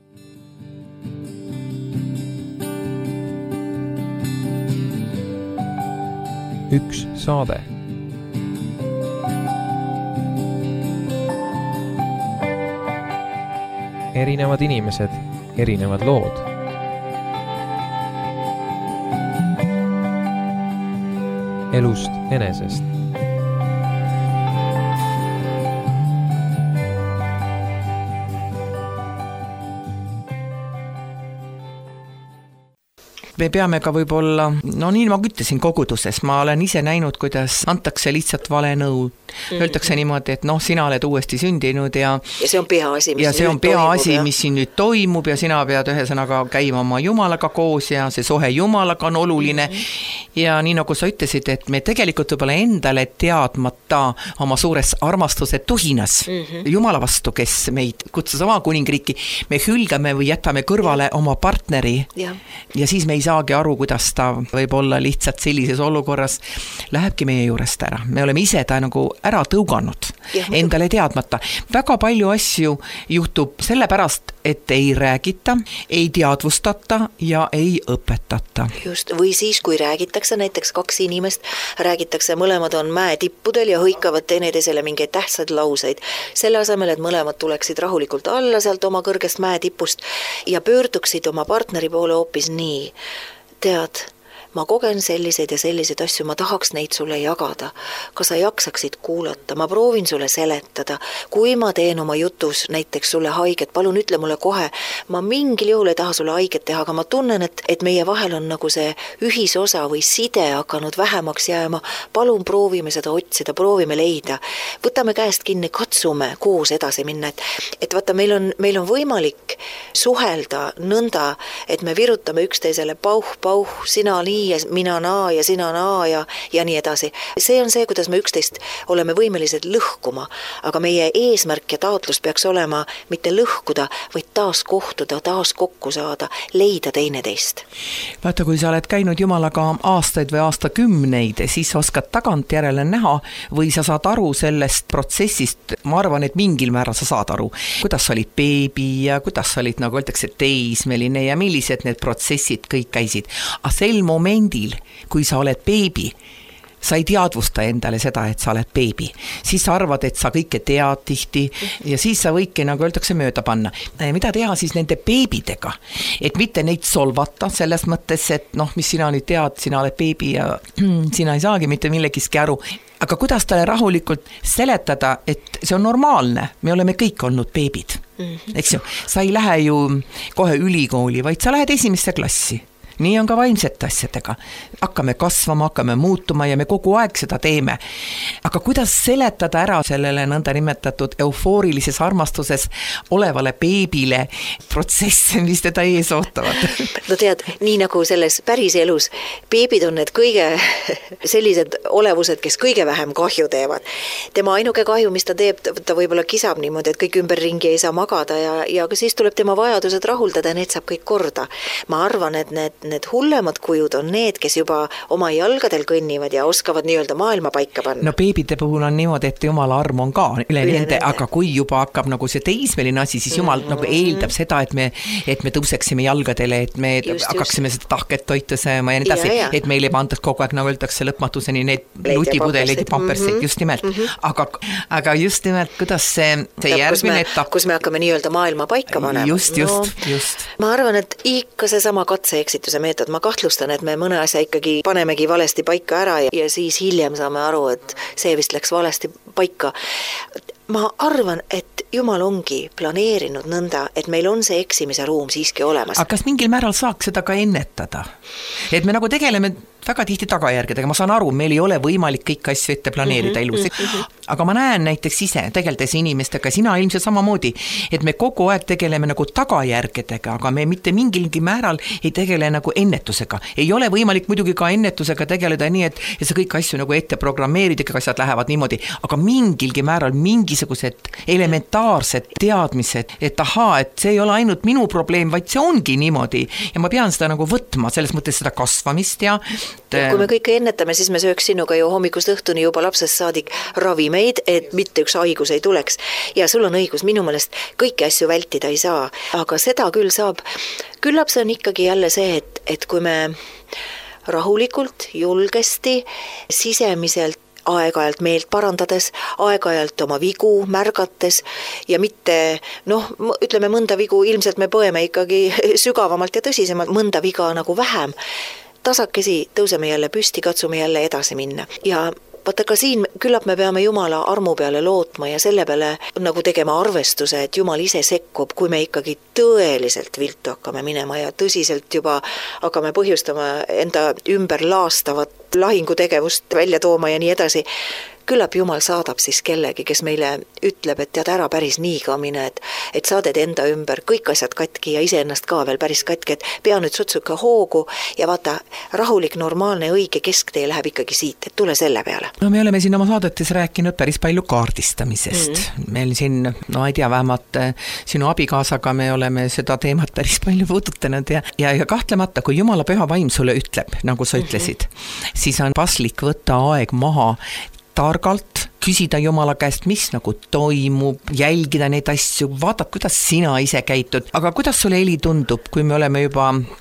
Speaker 1: Üks saade. Erinevad inimesed, erinevad lood. Elust enesest.
Speaker 3: Me peame ka võib-olla, no nii ma ütlesin koguduses, ma olen ise näinud, kuidas antakse lihtsalt vale nõu. Mm-hmm. Öeldakse niimoodi, et noh, sina oled uuesti sündinud ja
Speaker 4: ja see on peaasi, mis,
Speaker 3: ja see on peaasi, mis siin nüüd toimub ja sina pead ühesõnaga käima oma Jumalaga koos ja see sohe Jumalaga on oluline. Mm-hmm. Ja nii nagu sa ütlesid, et me tegelikult võib-olla endale teadmata oma suures armastuse tuhinas mm-hmm. Jumala vastu, kes meid kutsus oma kuningriiki, me hülgame või jätame kõrvale ja. Oma partneri ja. Ja siis me ei saagi aru, kuidas ta võib olla lihtsalt sellises olukorras lähebki meie juurest ära. Me oleme ise ta nagu ära tõuganud, ja, endale teadmata. Väga palju asju juhtub sellepärast, et ei räägita, ei teadvustata ja ei õpetata.
Speaker 4: Just, või siis, kui räägitakse näiteks kaks inimest, räägitakse, mõlemad on mäe tippudel ja hõikavad teineteisele mingeid tähtsad lauseid. Selle asemel, et mõlemad tuleksid rahulikult alla sealt oma kõrgest mäe tipust ja pöörduksid oma partneri poole hoopis nii. Tead, ma kogen selliseid ja selliseid asju, ma tahaks neid sulle jagada. Kas sa jaksaksid kuulata? Ma proovin sulle seletada. Kui ma teen oma jutus näiteks sulle haiget, palun ütle mulle kohe, ma mingil juhul ei taha sulle haiget teha, aga ma tunnen, et, et meie vahel on nagu see ühisosa või side hakanud vähemaks jääma. Palun proovime seda otsida, proovime leida. Võtame käest kinni, katsume koos edasi minna. Et, et vaata, meil on, meil on võimalik suhelda nõnda, et me virutame üksteisele pauh, pauh, sina nii ja mina naa ja sina naa ja, ja nii edasi. See on see, kuidas me üksteist oleme võimelised lõhkuma, aga meie eesmärk ja taotlus peaks olema mitte lõhkuda, vaid taas kohtuda, taas kokku saada, leida teineteist.
Speaker 3: Vaata, kui sa oled käinud Jumalaga aastaid või aastakümneid, siis oskad tagantjärele näha või sa saad aru sellest protsessist, ma arvan, et mingil määral sa saad aru, kuidas sa olid beebi ja kuidas sa olid, nagu öeldakse, teismeline ja millised need protsessid kõik käisid. Aga sel momendil, kui sa oled beebi, sa ei teadvusta endale seda, et sa oled beebi. Siis sa arvad, et sa kõike tead tihti ja siis sa võidki, nagu öeldakse, mööda panna. Mida teha siis nende beebidega? Et mitte neid solvata selles mõttes, et noh, mis sina nüüd tead, sina oled beebi ja sina ei saagi mitte millegiski aru. Aga kuidas talle rahulikult seletada, et see on normaalne, me oleme kõik olnud beebid. Eks ju, sa ei lähe ju kohe ülikooli, vaid sa lähed esimesse klassi. Nii on ka vaimsete asjadega. Hakkame kasvama, hakkame muutuma ja me kogu aeg seda teeme. Aga kuidas seletada ära sellele nõnda nimetatud eufoorilises armastuses olevale beebile protsesse, mis teda ees ootavad?
Speaker 4: No tead, nii nagu selles päris elus, beebid on need kõige sellised olevused, kes kõige vähem kahju teevad. Tema ainuke kahju, mis ta teeb, ta võib-olla kisab niimoodi, et kõik ümberringi ei saa magada ja, ja siis tuleb tema vajadused rahuldada ja need saab kõik korda. Ma arvan, et need need hullemad kujud on need, kes juba oma jalgadel kõnnivad ja oskavad nii-öelda maailma paika panna.
Speaker 3: No beebide puhul on niimoodi, et Jumala arm on ka üle, üle nende, aga kui juba hakkab nagu see teismeline asi, siis Jumal mm-hmm. nagu eeldab seda, et me, et me tõuseksime jalgadele, et me just, hakkaksime just. Seda tahket toita sööma ja nii edasi, ja, ja. Et meile pandaks kogu aeg, nagu öeldakse lõpmatuseni need lutipudeleid ja pamperseid, mm-hmm. just nimelt. Mm-hmm. Aga, aga just nimelt, kuidas see, see ja, järgmine etapp.
Speaker 4: Kus me hakkame nii-öelda maailma paika panema.
Speaker 3: Just, just, no, just.
Speaker 4: Ma arvan, et ikka see sama katse-eksituse meetod. Ma kahtlustan, et me mõne asja ikkagi panemegi valesti paika ära ja, ja siis hiljem saame aru, et see vist läks valesti paika. Ma arvan, et Jumal ongi planeerinud nõnda, et meil on see eksimise ruum siiski olemas.
Speaker 3: Aga kas mingil määral saaks seda ka ennetada? Et me nagu tegeleme väga tihti tagajärgedega, ma saan aru, meil ei ole võimalik kõik asju ette planeerida elus. Aga ma näen näiteks ise, tegeldes inimestega, sina ilmselt samamoodi, et me kogu aeg tegeleme nagu tagajärgedega, aga me mitte mingilgi määral ei tegele nagu ennetusega. Ei ole võimalik muidugi ka ennetusega tegeleda nii, et ja sa kõik asju nagu ette programmeerid, kõik asjad lähevad niimoodi, aga mingilgi määral mingisugused elementaarsed teadmised, et ahaa, et see ei ole ainult minu probleem, vaid see ongi niimoodi ja ma pean seda nagu võtma, selles mõttes seda kasvamist ja
Speaker 4: Ja kui me kõike ennetame, siis me sööks sinuga ju hommikust õhtuni juba lapsest saadik ravimeid, et mitte üks haigus ei tuleks. Ja sul on õigus, minu meelest kõiki asju vältida ei saa, aga seda küll saab. Küllap see on ikkagi jälle see, et, et kui me rahulikult, julgesti, sisemiselt aeg-ajalt meelt parandades, aeg-ajalt oma vigu märgates ja mitte, noh, ütleme mõnda vigu, ilmselt me põeme ikkagi sügavamalt ja tõsisemalt, mõnda viga nagu vähem. Tasakesi tõuseme jälle püsti, katsume jälle edasi minna. Ja vaata ka siin küllap me peame Jumala armu peale lootma ja selle peale nagu tegema arvestuse, et Jumal ise sekkub, kui me ikkagi tõeliselt viltu hakkame minema ja tõsiselt juba hakkame põhjustama enda ümber laastavat lahingutegevust välja tooma ja nii edasi. Küllap Jumal saadab siis kellegi, kes meile ütleb, et tead ära päris nii ka mine, et, et saaded enda ümber kõik asjad katki ja iseennast ka veel päris katki, et pea nüüd sutsuka hoogu ja vaata, rahulik, normaalne, õige kesktee läheb ikkagi siit, et tule selle peale.
Speaker 3: No me oleme siin oma saadetes rääkinud päris palju kaardistamisest. Mm-hmm. Meil siin, no ei tea, vähemalt sinu abikaasaga me oleme seda teemat päris palju puudutanud ja, ja, ja kahtlemata, kui Jumala püha vaim sulle ütleb, nagu sa ütlesid, mm-hmm. siis on paslik võtta aeg maha targalt, küsida Jumala käest, mis nagu toimub, jälgida neid asju, vaadata, kuidas sina ise käitud. Aga kuidas sulle Heli tundub, kui me oleme juba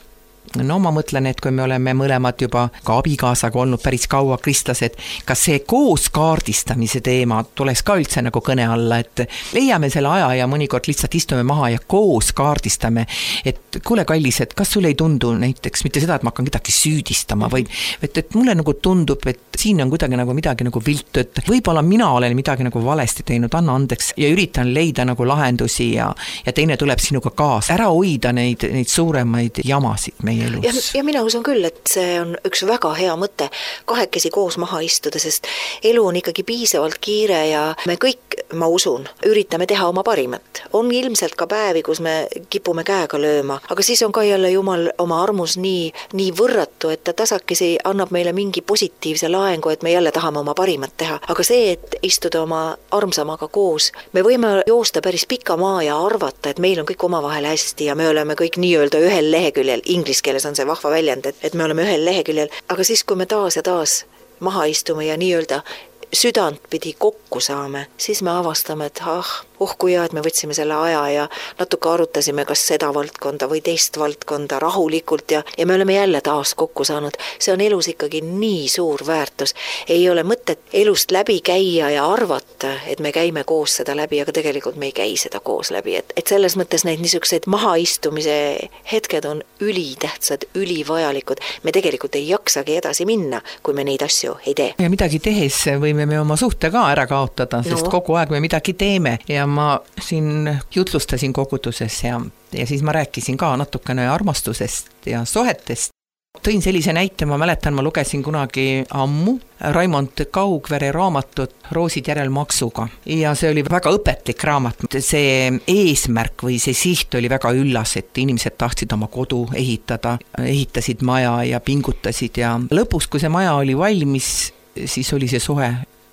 Speaker 3: no ma mõtlen, et kui me oleme mõlemad juba ka abikaasaga olnud päris kaua kristlased, kas see koos kaardistamise teema tuleks ka üldse nagu kõne alla, et leiame selle aja ja mõnikord lihtsalt istume maha ja koos kaardistame, et kuule kallis, et kas sul ei tundu näiteks mitte seda, et ma hakkan kedagi süüdistama, vaid et, et mulle nagu tundub, et siin on kuidagi nagu midagi nagu viltu, et võib-olla mina olen midagi nagu valesti teinud, anna andeks ja üritan leida nagu lahendusi ja, ja teine tuleb sinuga kaasa, ära hoida neid, neid suuremaid jamasid meie elus.
Speaker 4: Ja, ja mina usun küll, et see on üks väga hea mõte kahekesi koos maha istuda, sest elu on ikkagi piisavalt kiire ja me kõik, ma usun, üritame teha oma parimat. On ilmselt ka päevi, kus me kipume käega lööma, aga siis on ka jälle Jumal oma armus nii, nii võrratu, et ta tasakesi annab meile mingi positiivse laengu, et me jälle tahame oma parimat teha. Aga see, et istuda oma armsamaga koos, me võime joosta päris pika maa ja arvata, et meil on kõik omavahel hästi ja me oleme kõik nii-öelda ühel leheküljel, inglis keeles on see vahva väljend, et, et me oleme ühel leheküljel, aga siis, kui me taas ja taas maha istume ja nii-öelda südant pidi kokku saame, siis me avastame, et ah, oh kui hea, et me võtsime selle aja ja natuke arutasime kas seda valdkonda või teist valdkonda rahulikult ja, ja me oleme jälle taas kokku saanud. See on elus ikkagi nii suur väärtus. Ei ole mõtet elust läbi käia ja arvata, et me käime koos seda läbi, aga tegelikult me ei käi seda koos läbi. Et, et selles mõttes neid niisugused mahaistumise hetked on ülitähtsad, ülivajalikud. Me tegelikult ei jaksagi edasi minna, kui me neid asju ei tee.
Speaker 3: Ja midagi tehes võime me oma suhte ka ära kaotada, sest no. kogu aeg me midagi teeme ja ma siin jutlustasin koguduses ja, ja siis ma rääkisin ka natukene armastusest ja suhetest. Tõin sellise näite, ma mäletan, ma lugesin kunagi ammu Raimond Kaugvere raamatut Roosid järel maksuga ja see oli väga õpetlik raamat. See eesmärk või see siht oli väga üllas, et inimesed tahtsid oma kodu ehitada, ehitasid maja ja pingutasid ja lõpuks, kui see maja oli valmis, siis oli see suhe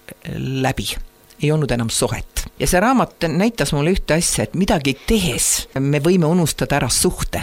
Speaker 3: läbi. Ei olnud enam suhet. Ja see raamat näitas mulle ühte asja, et midagi tehes me võime unustada ära suhte.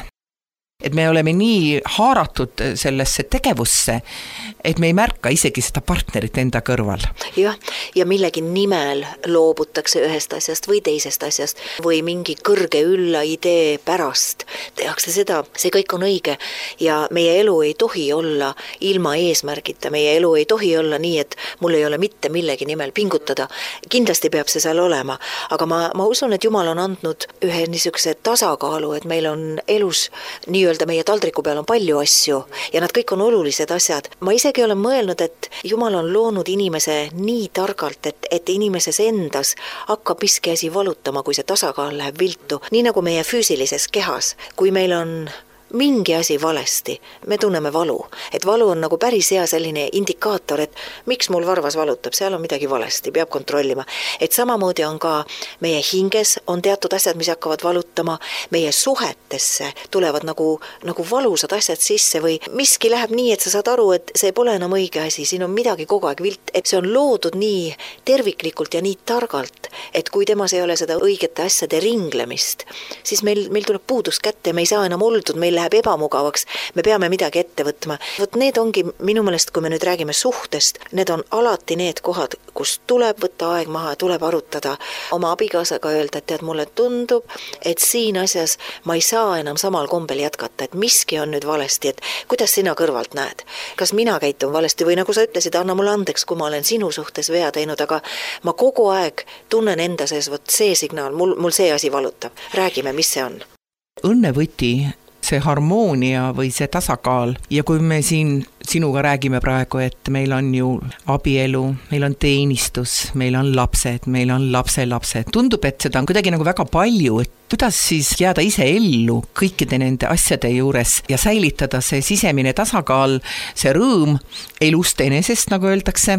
Speaker 3: Et me oleme nii haaratud sellesse tegevusse, et me ei märka isegi seda partnerit enda kõrval.
Speaker 4: Jah, ja millegi nimel loobutakse ühest asjast või teisest asjast või mingi kõrge ülla idee pärast tehakse seda, see kõik on õige ja meie elu ei tohi olla ilma eesmärgita, meie elu ei tohi olla nii, et mul ei ole mitte millegi nimel pingutada. Kindlasti peab see seal olema, aga ma, ma usun, et Jumal on andnud ühe niisuguse tasakaalu, et meil on elus nii öelda meie taldriku peal on palju asju ja nad kõik on olulised asjad. Ma isegi olen mõelnud, et Jumal on loonud inimese nii targalt, et, et inimeses endas hakkab miskiasi valutama, kui see tasakaal läheb viltu. Nii nagu meie füüsilises kehas, kui meil on mingi asi valesti, me tunneme valu. Et valu on nagu päris hea selline indikaator, et miks mul varvas valutab, seal on midagi valesti, peab kontrollima. Et samamoodi on ka meie hinges, on teatud asjad, mis hakkavad valutama, meie suhetesse tulevad nagu, nagu valusad asjad sisse või miski läheb nii, et sa saad aru, et see pole enam õige asi, siin on midagi kogu aeg vilt, et see on loodud nii terviklikult ja nii targalt, et kui temas ei ole seda õigete asjade ringlemist, siis meil, meil tuleb puudus kätte, me ei saa enam oldud, meil läheb ebamugavaks, me peame midagi ette võtma. Vot need ongi minu meelest, kui me nüüd räägime suhtest, need on alati need kohad, kus tuleb võtta aeg maha, tuleb arutada oma abikaasaga öelda, et tead, mulle tundub, et siin asjas ma ei saa enam samal kombel jätkata, et miski on nüüd valesti, et kuidas sina kõrvalt näed? Kas mina käitun valesti või nagu sa ütlesid, anna mulle andeks, kui ma olen sinu suhtes vea teinud, aga ma kogu aeg tunnen enda sees, vot see signaal, mul, mul see asi valutab. Räägime, mis see on?
Speaker 3: Õnnevõti, see harmoonia või see tasakaal ja kui me siin sinuga räägime praegu, et meil on ju abielu, meil on teenistus, meil on lapsed, meil on lapselapsed. Tundub, et seda on kuidagi nagu väga palju, et kuidas siis jääda ise ellu kõikide nende asjade juures ja säilitada see sisemine tasakaal, see rõõm elust enesest, nagu öeldakse,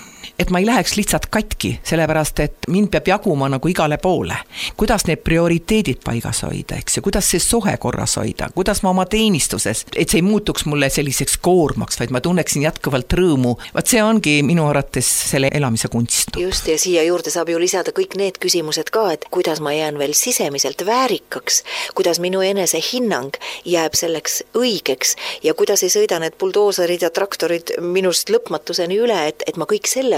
Speaker 3: et ma ei läheks lihtsalt katki, sellepärast, et mind peab jaguma nagu igale poole. Kuidas need prioriteedid paigas hoida, eks ju, kuidas see suhe korras hoida, kuidas ma oma teenistuses, et see ei muutuks mulle selliseks koormaks, vaid ma tunneksin jätkuvalt rõõmu. Vaat see ongi minu arvates selle elamise kunst.
Speaker 4: Just, ja siia juurde saab ju lisada kõik need küsimused ka, et kuidas ma jään veel sisemiselt väärikaks, kuidas minu enese hinnang jääb selleks õigeks ja kuidas ei sõida need buldooserid ja traktorid minust lõpmatuseni üle, et, et ma kõik selle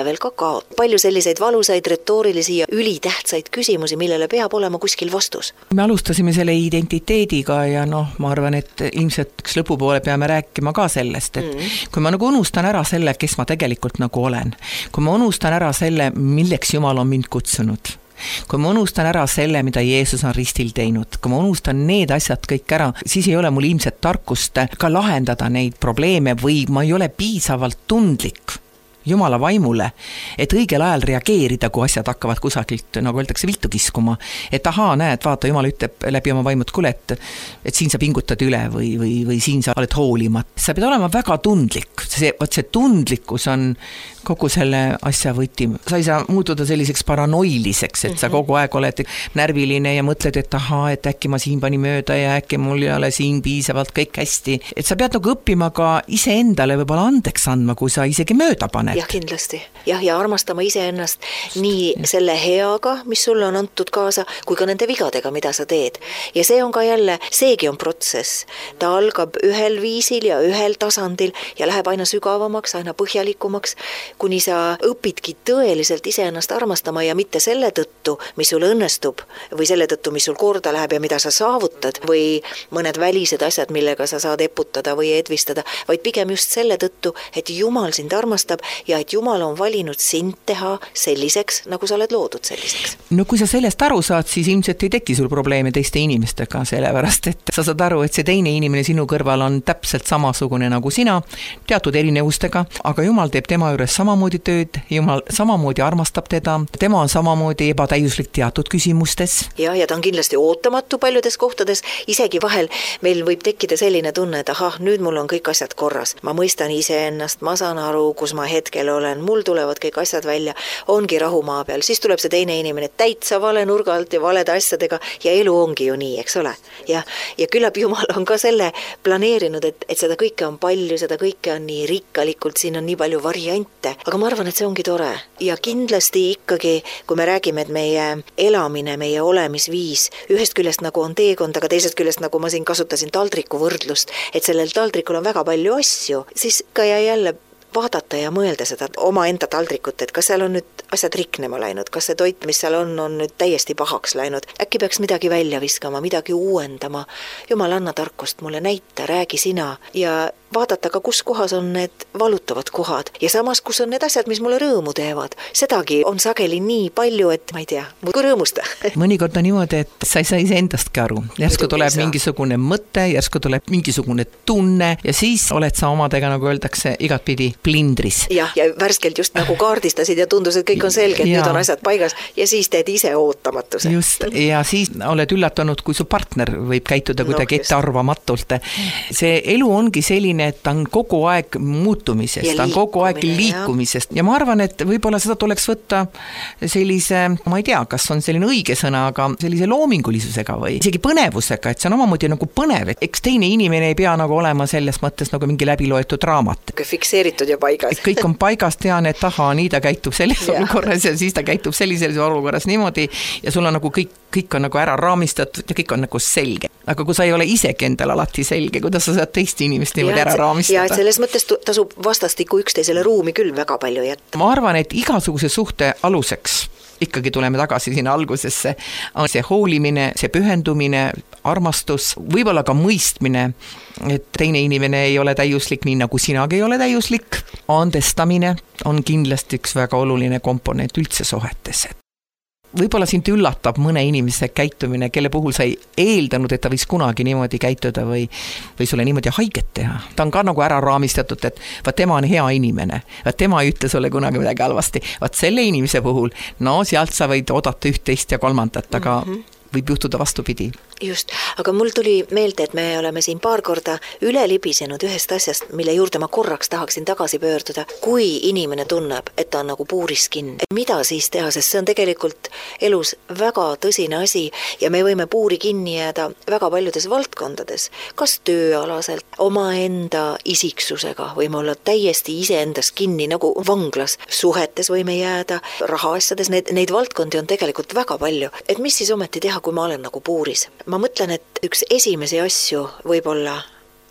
Speaker 4: veel kakaot. Palju selliseid valusaid, retoorilisi ja ülitähtsaid küsimusi, millele peab olema kuskil vastus.
Speaker 3: Me alustasime selle identiteediga ja noh, ma arvan, et ilmselt üks lõpupoole peame rääkima ka sellest, et mm. kui ma nagu unustan ära selle, kes ma tegelikult nagu olen, kui ma unustan ära selle, milleks Jumal on mind kutsunud, kui ma unustan ära selle, mida Jeesus on ristil teinud, kui ma unustan need asjad kõik ära, siis ei ole mul ilmselt tarkust ka lahendada neid probleeme või ma ei ole piisavalt tundlik Jumala vaimule, et õigel ajal reageerida, kui asjad hakkavad kusagilt, nagu öeldakse, viltu kiskuma. Et ahaa, näed, vaata, Jumal ütleb läbi oma vaimud, kuule, et, et siin sa pingutad üle või, või, või siin sa oled hoolimat. Sa pead olema väga tundlik. See, võt see tundlikkus on kogu selle asja võti. Sa ei saa muutuda selliseks paranoiliseks, et sa kogu aeg oled närviline ja mõtled, et ahaa, et äkki ma siin pani mööda ja äkki mul ei ole siin piisavalt kõik hästi. Et sa pead nagu õppima ka iseendale võib-olla andeks andma, kui sa isegi mööda paned.
Speaker 4: Jah, kindlasti. Jah, ja armastama iseennast nii ja. Selle heaga, mis sulle on antud kaasa, kui ka nende vigadega, mida sa teed. Ja see on ka jälle, seegi on protsess. Ta algab ühel viisil ja ühel tasandil ja läheb aina sügavamaks, aina põhjalikumaks, kuni sa õpidki tõeliselt iseennast armastama ja mitte selle tõttu, mis sul õnnestub või selle tõttu, mis sul korda läheb ja mida sa saavutad või mõned välised asjad, millega sa saad eputada või edvistada, vaid pigem just selle tõttu, et Jumal sind armastab ja et Jumal on valinud sind teha selliseks, nagu sa oled loodud selliseks.
Speaker 3: No kui sa sellest aru saad, siis ilmselt ei teki sul probleeme teiste inimestega, sellepärast, et sa saad aru, et see teine inimene sinu kõrval on täpselt samasugune nagu sina, teatud erinevustega, aga Jumal teeb tema juures samamoodi tööd, Jumal samamoodi armastab teda, tema on samamoodi ebatäiuslik teatud küsimustes.
Speaker 4: Ja, ja ta on kindlasti ootamatu paljudes kohtades, isegi vahel meil võib tekkida selline tunne, et ahah, nüüd mul on kõik asjad korras, ma mõistan iseennast, ma saan aru, kus ma hetkel olen, mul tulevad kõik asjad välja, ongi rahumaa peal, siis tuleb see teine inimene täitsa vale nurga alt ja valede asjadega ja elu ongi ju nii, eks ole. Ja, ja küllap Jumal on ka selle planeerinud, et, et seda kõike on palju, seda kõike on nii rikkalikult, siin on nii palju variante, aga ma arvan, et see ongi tore. Ja kindlasti ikkagi, kui me räägime, et meie elamine, meie olemisviis, ühest küljest nagu on teekond, aga teisest küljest nagu ma siin kasutasin taldriku võrdlust, et sellel taldrikul on väga palju asju, siis ka ja jälle vaadata ja mõelda seda oma enda taldrikut, et kas seal on nüüd asjad riknema läinud, kas see toit, mis seal on, on nüüd täiesti pahaks läinud. Äkki peaks midagi välja viskama, midagi uuendama. Jumal, anna tarkust mulle, näita, räägi sina ja vaadata ka, kus kohas on need valutavad kohad ja samas, kus on need asjad, mis mulle rõõmu teevad. Sedagi on sageli nii palju, et ma ei tea, muidu rõõmusta.
Speaker 3: Mõnikord on niimoodi, et sa ei saa iseendastki aru. Järsku tuleb mingisugune mõte, järsku tuleb mingisugune tunne ja siis oled sa omadega, nagu öeldakse, igatpidi plindris.
Speaker 4: Ja, ja värskelt just nagu kaardistasid ja tundus, et kõik on selge, et ja. Nüüd on asjad paigas ja siis teed ise ootamatuse.
Speaker 3: Just, ja siis oled üllatunud, kui su partner võib käituda kuidagi no, ettearvamatult. See elu ongi selline, et ta on kogu aeg muutumisest, ta on kogu aeg liikumisest ja ma arvan, et võib-olla seda tuleks võtta sellise, ma ei tea, kas on selline õige sõna, aga sellise loomingulisusega või isegi põnevusega, et see on omamoodi nagu põnev, et eks teine inimene ei pea nagu olema selles mõttes nagu mingi läbiloetud raamat.
Speaker 4: Fikseeritud ja paigas.
Speaker 3: Kõik on paigas, tean, et aha, nii ta käitub selles olukorras ja siis ta käitub sellises olukorras niimoodi ja sul on nagu kõik, kõik on nagu ära raamistatud ja kõik on nagu selge. Aga kui sa ei ole isegi endal alati selge, kuidas sa saad teist inimest niimoodi ära raamistada.
Speaker 4: Ja et selles mõttes tasub vastastikku üksteisele ruumi küll väga palju jätta.
Speaker 3: Ma arvan, et igasuguse suhte aluseks, ikkagi tuleme tagasi sinna algusesse, on see hoolimine, see pühendumine, armastus, võib-olla ka mõistmine, et teine inimene ei ole täiuslik nii, nagu sinagi ei ole täiuslik. Andestamine on kindlasti üks väga oluline komponent üldse suhetes. Võib-olla sind üllatab mõne inimese käitumine, kelle puhul sa ei eeldanud, et ta võis kunagi niimoodi käituda või, või sulle niimoodi haiget teha. Ta on ka nagu ära raamistatud, et vaat tema on hea inimene, vaat tema ei ütle sulle kunagi midagi halvasti. Vaat selle inimese puhul, no sealt sa võid oodata üht, teist ja kolmandat, aga mm-hmm. võib juhtuda vastupidi.
Speaker 4: Just, aga mul tuli meelde, et me oleme siin paar korda üle libisenud ühest asjast, mille juurde ma korraks tahaksin tagasi pöörduda. Kui inimene tunneb, et ta on nagu puuris kinni, mida siis teha, sest see on tegelikult elus väga tõsine asi ja me võime puuri kinni jääda väga paljudes valdkondades, kas tööalaselt, omaenda isiksusega, võime olla täiesti iseendas kinni, nagu vanglas, suhetes võime jääda, rahaasjades, neid, neid valdkondi on tegelikult väga palju. Et mis siis ometi teha, kui ma olen nagu puuris? Ma mõtlen, et üks esimesi asju võib-olla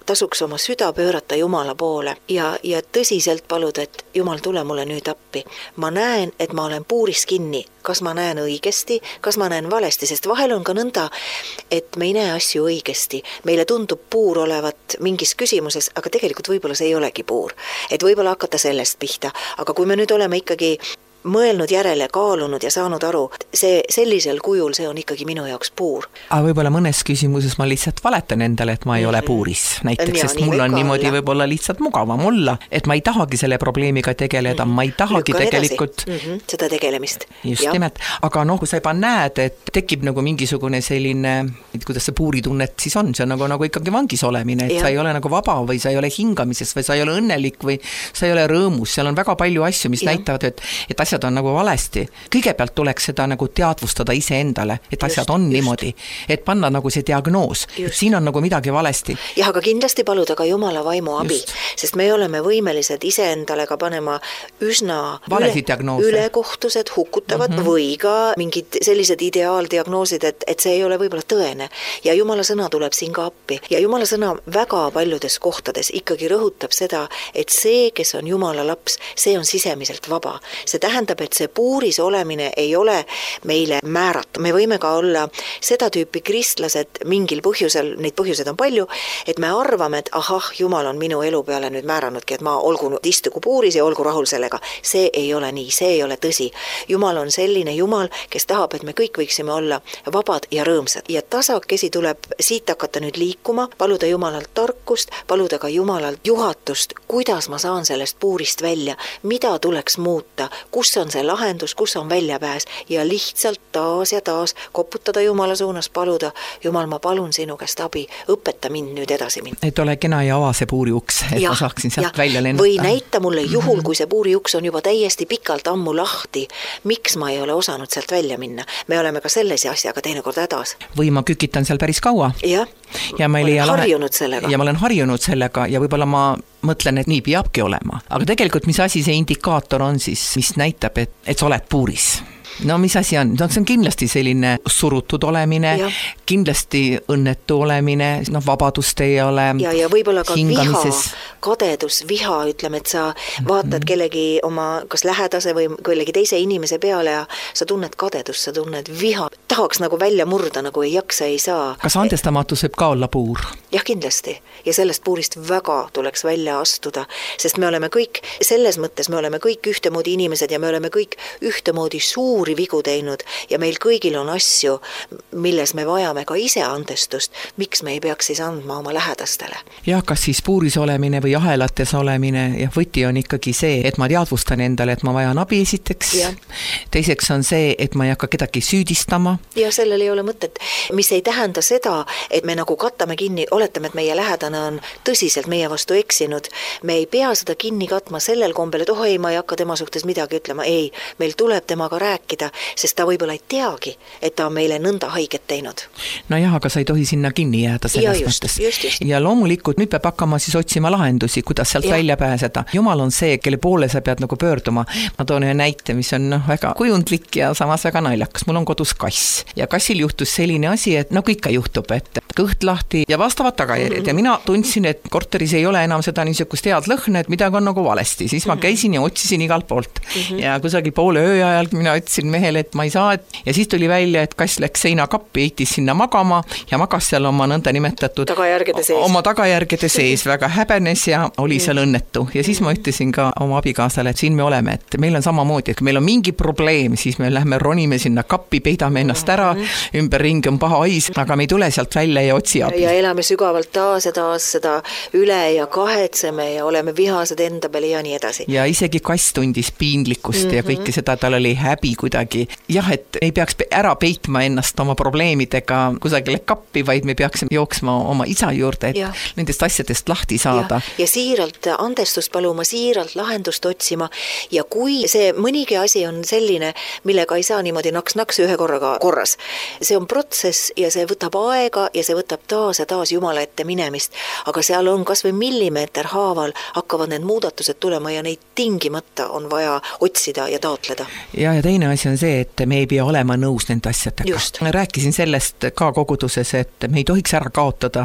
Speaker 4: tasuks oma süda pöörata Jumala poole ja, ja tõsiselt paluda, et Jumal, tule mulle nüüd appi. Ma näen, et ma olen puuris kinni. Kas ma näen õigesti, kas ma näen valesti, sest vahel on ka nõnda, et me ei näe asju õigesti. Meile tundub puur olevat mingis küsimuses, aga tegelikult võib-olla see ei olegi puur. Et võib-olla hakata sellest pihta, aga kui me nüüd oleme ikkagi mõelnud järele, kaalunud ja saanud aru, see sellisel kujul, see on ikkagi minu jaoks puur.
Speaker 3: Aga võib-olla mõnes küsimuses ma lihtsalt valetan endale, et ma ei mm-hmm. ole puuris. Näiteks, ja, sest mul on niimoodi olla. Võib-olla lihtsalt mugavam olla, et ma ei tahagi selle probleemiga tegeleda, mm-hmm. ma ei tahagi Lükkan tegelikult
Speaker 4: mm-hmm. seda tegelemist.
Speaker 3: Just ja. Nimelt, aga noh, kui sa juba näed, et tekib nagu mingisugune selline, kuidas see puuritunnet siis on, see on nagu, nagu ikkagi vangis olemine, et ja. Sa ei ole nagu vaba või sa ei ole hingamises või sa ei ole õnnelik või sa ei ole rõõmus, seal on väga palju asju, mis ja. Näitavad, et, et asjad on nagu valesti. Kõigepealt tuleks seda nagu teadvustada ise endale, et asjad just, on just. Niimoodi, et panna nagu see diagnoos, just. Et siin on nagu midagi valesti.
Speaker 4: Ja aga kindlasti paluda ka Jumala vaimu abi, just. Sest me oleme võimelised ise endale ka panema üsna üle, ülekohtused, hukutavad mm-hmm. või ka mingid sellised ideaaldiagnoosid, et, et see ei ole võib-olla tõene. Ja Jumala sõna tuleb siin ka appi. Ja Jumala sõna väga paljudes kohtades ikkagi rõhutab seda, et see, kes on Jumala laps, see on sisemiselt vaba. See tähendab, et see puuris olemine ei ole meile määratud. Me võime ka olla seda tüüpi kristlased mingil põhjusel, neid põhjused on palju, et me arvame, et ahah, Jumal on minu elu peale nüüd määranudki, et ma olgu istugu puuris ja olgu rahul sellega. See ei ole nii, see ei ole tõsi. Jumal on selline Jumal, kes tahab, et me kõik võiksime olla vabad ja rõõmsad. Ja tasakesi tuleb siit hakata nüüd liikuma, paluda Jumalalt tarkust, paluda ka Jumalalt juhatust, kuidas ma saan sellest puurist välja, mida tuleks muuta, kus on see lahendus, kus on väljapääs ja lihtsalt taas ja taas koputada Jumala suunas, paluda, Jumal, ma palun sinu käest abi, õpeta mind nüüd edasi mind.
Speaker 3: Et ole kena ja ava see puuriuks, et ja, ma saaksin sealt ja. Välja lennata.
Speaker 4: Või näita mulle juhul, kui see puuriuks on juba täiesti pikalt ammu lahti, miks ma ei ole osanud sealt välja minna. Me oleme ka selles asjaga teinekord hädas.
Speaker 3: Või ma kükitan seal päris kaua.
Speaker 4: Ja,
Speaker 3: ja ma olen
Speaker 4: harjunud sellega.
Speaker 3: Ja ma olen harjunud sellega ja võib-olla ma mõtlen, et nii peabki olema. Aga tegelikult mis asi see indikaator on siis, mis näitab, et, et sa oled puuris? No mis asi on? No, see on kindlasti selline surutud olemine, ja. Kindlasti õnnetu olemine, no vabadust ei ole.
Speaker 4: Ja, ja võib-olla ka hingamises. Viha, kadedus, viha, ütleme, et sa vaatad kellegi oma kas lähedase või kellegi teise inimese peale ja sa tunned kadedust, sa tunned viha. Tahaks nagu välja murda, nagu ei jaksa, ei saa.
Speaker 3: Kas andestamatus võib ka olla puur?
Speaker 4: Jah, kindlasti. Ja sellest puurist väga tuleks välja astuda, sest me oleme kõik, selles mõttes me oleme kõik ühtemoodi inimesed ja me oleme kõik ühtemoodi suur vigu teinud ja meil kõigil on asju, milles me vajame ka ise andestust, miks me ei peaks siis andma oma lähedastele.
Speaker 3: Ja kas siis puuris olemine või ahelates olemine ja võti on ikkagi see, et ma teadvustan endale, et ma vajan abi esiteks. Ja. Teiseks on see, et ma ei hakka kedagi süüdistama.
Speaker 4: Ja sellel ei ole mõtet, mis ei tähenda seda, et me nagu kattame kinni, oletame, et meie lähedane on tõsiselt meie vastu eksinud. Me ei pea seda kinni katma sellel kombel, et oh ei, ma ei hakka tema suhtes midagi ütlema. Ei, meil tuleb temaga rääkida, sest ta võib-olla ei teagi, et ta on meile nõnda haiget teinud.
Speaker 3: No jah, aga sa ei tohi sinna kinni jääda selles ja just, mõttes. Just, just. Ja loomulikult nüüd peab hakkama siis otsima lahendusi, kuidas sealt ja. Välja pääseda. Jumal on see, kelle poole sa pead nagu pöörduma. Ma toon ühe näite, mis on no, väga kujundlik ja samas väga naljakas. Mul on kodus kass ja kassil juhtus selline asi, et no ikka juhtub, et kõht lahti ja vastavad tagajärjed mm-hmm. ja mina tundsin, et korteris ei ole enam seda niisugust head lõhna, et midagi on nagu valesti. Siis ma käisin ja otsisin igalt poolt mm-hmm. ja kusagil poole öö ajal mina ütlesin mehele, et ma ei saa, et ja siis tuli välja, et kass läks seinakappi, heitis sinna magama ja magas seal oma nõnda nimetatud
Speaker 4: tagajärgede sees.
Speaker 3: Oma tagajärgede sees väga häbenes ja oli seal õnnetu. Ja siis ma ütlesin ka oma abikaasale, et siin me oleme, et meil on samamoodi, et kui meil on mingi probleem, siis me lähme ronime sinna kappi, peidame ennast ära, ümber ringi on paha hais, aga me ei tule sealt välja ja otsi abi.
Speaker 4: Ja elame sügavalt taas ja taas seda üle ja kahetseme ja oleme vihased enda peale ja nii edasi.
Speaker 3: Ja isegi kass tundis piinlikkust mm-hmm. ja kõike seda, tal oli häbi kuidagi. Jah, et ei peaks ära peitma ennast oma probleemidega kusagile kappi, vaid me peaksime jooksma oma isa juurde, et ja. Nendest asjadest lahti saada.
Speaker 4: Ja, ja siiralt andestust paluma, siiralt lahendust otsima ja kui see mõnigi asi on selline, millega ei saa niimoodi naks-naks ühe korraga korras. See on protsess ja see võtab aega ja see võtab taas ja taas Jumala ette minemist, aga seal on kas või millimeeter haaval hakkavad need muudatused tulema ja neid tingimata on vaja otsida ja taotleda.
Speaker 3: Ja, ja teine asi on see, et me ei pea olema nõus nende asjadega. Just. Rääkisin sellest ka koguduses, et me ei tohiks ära kaotada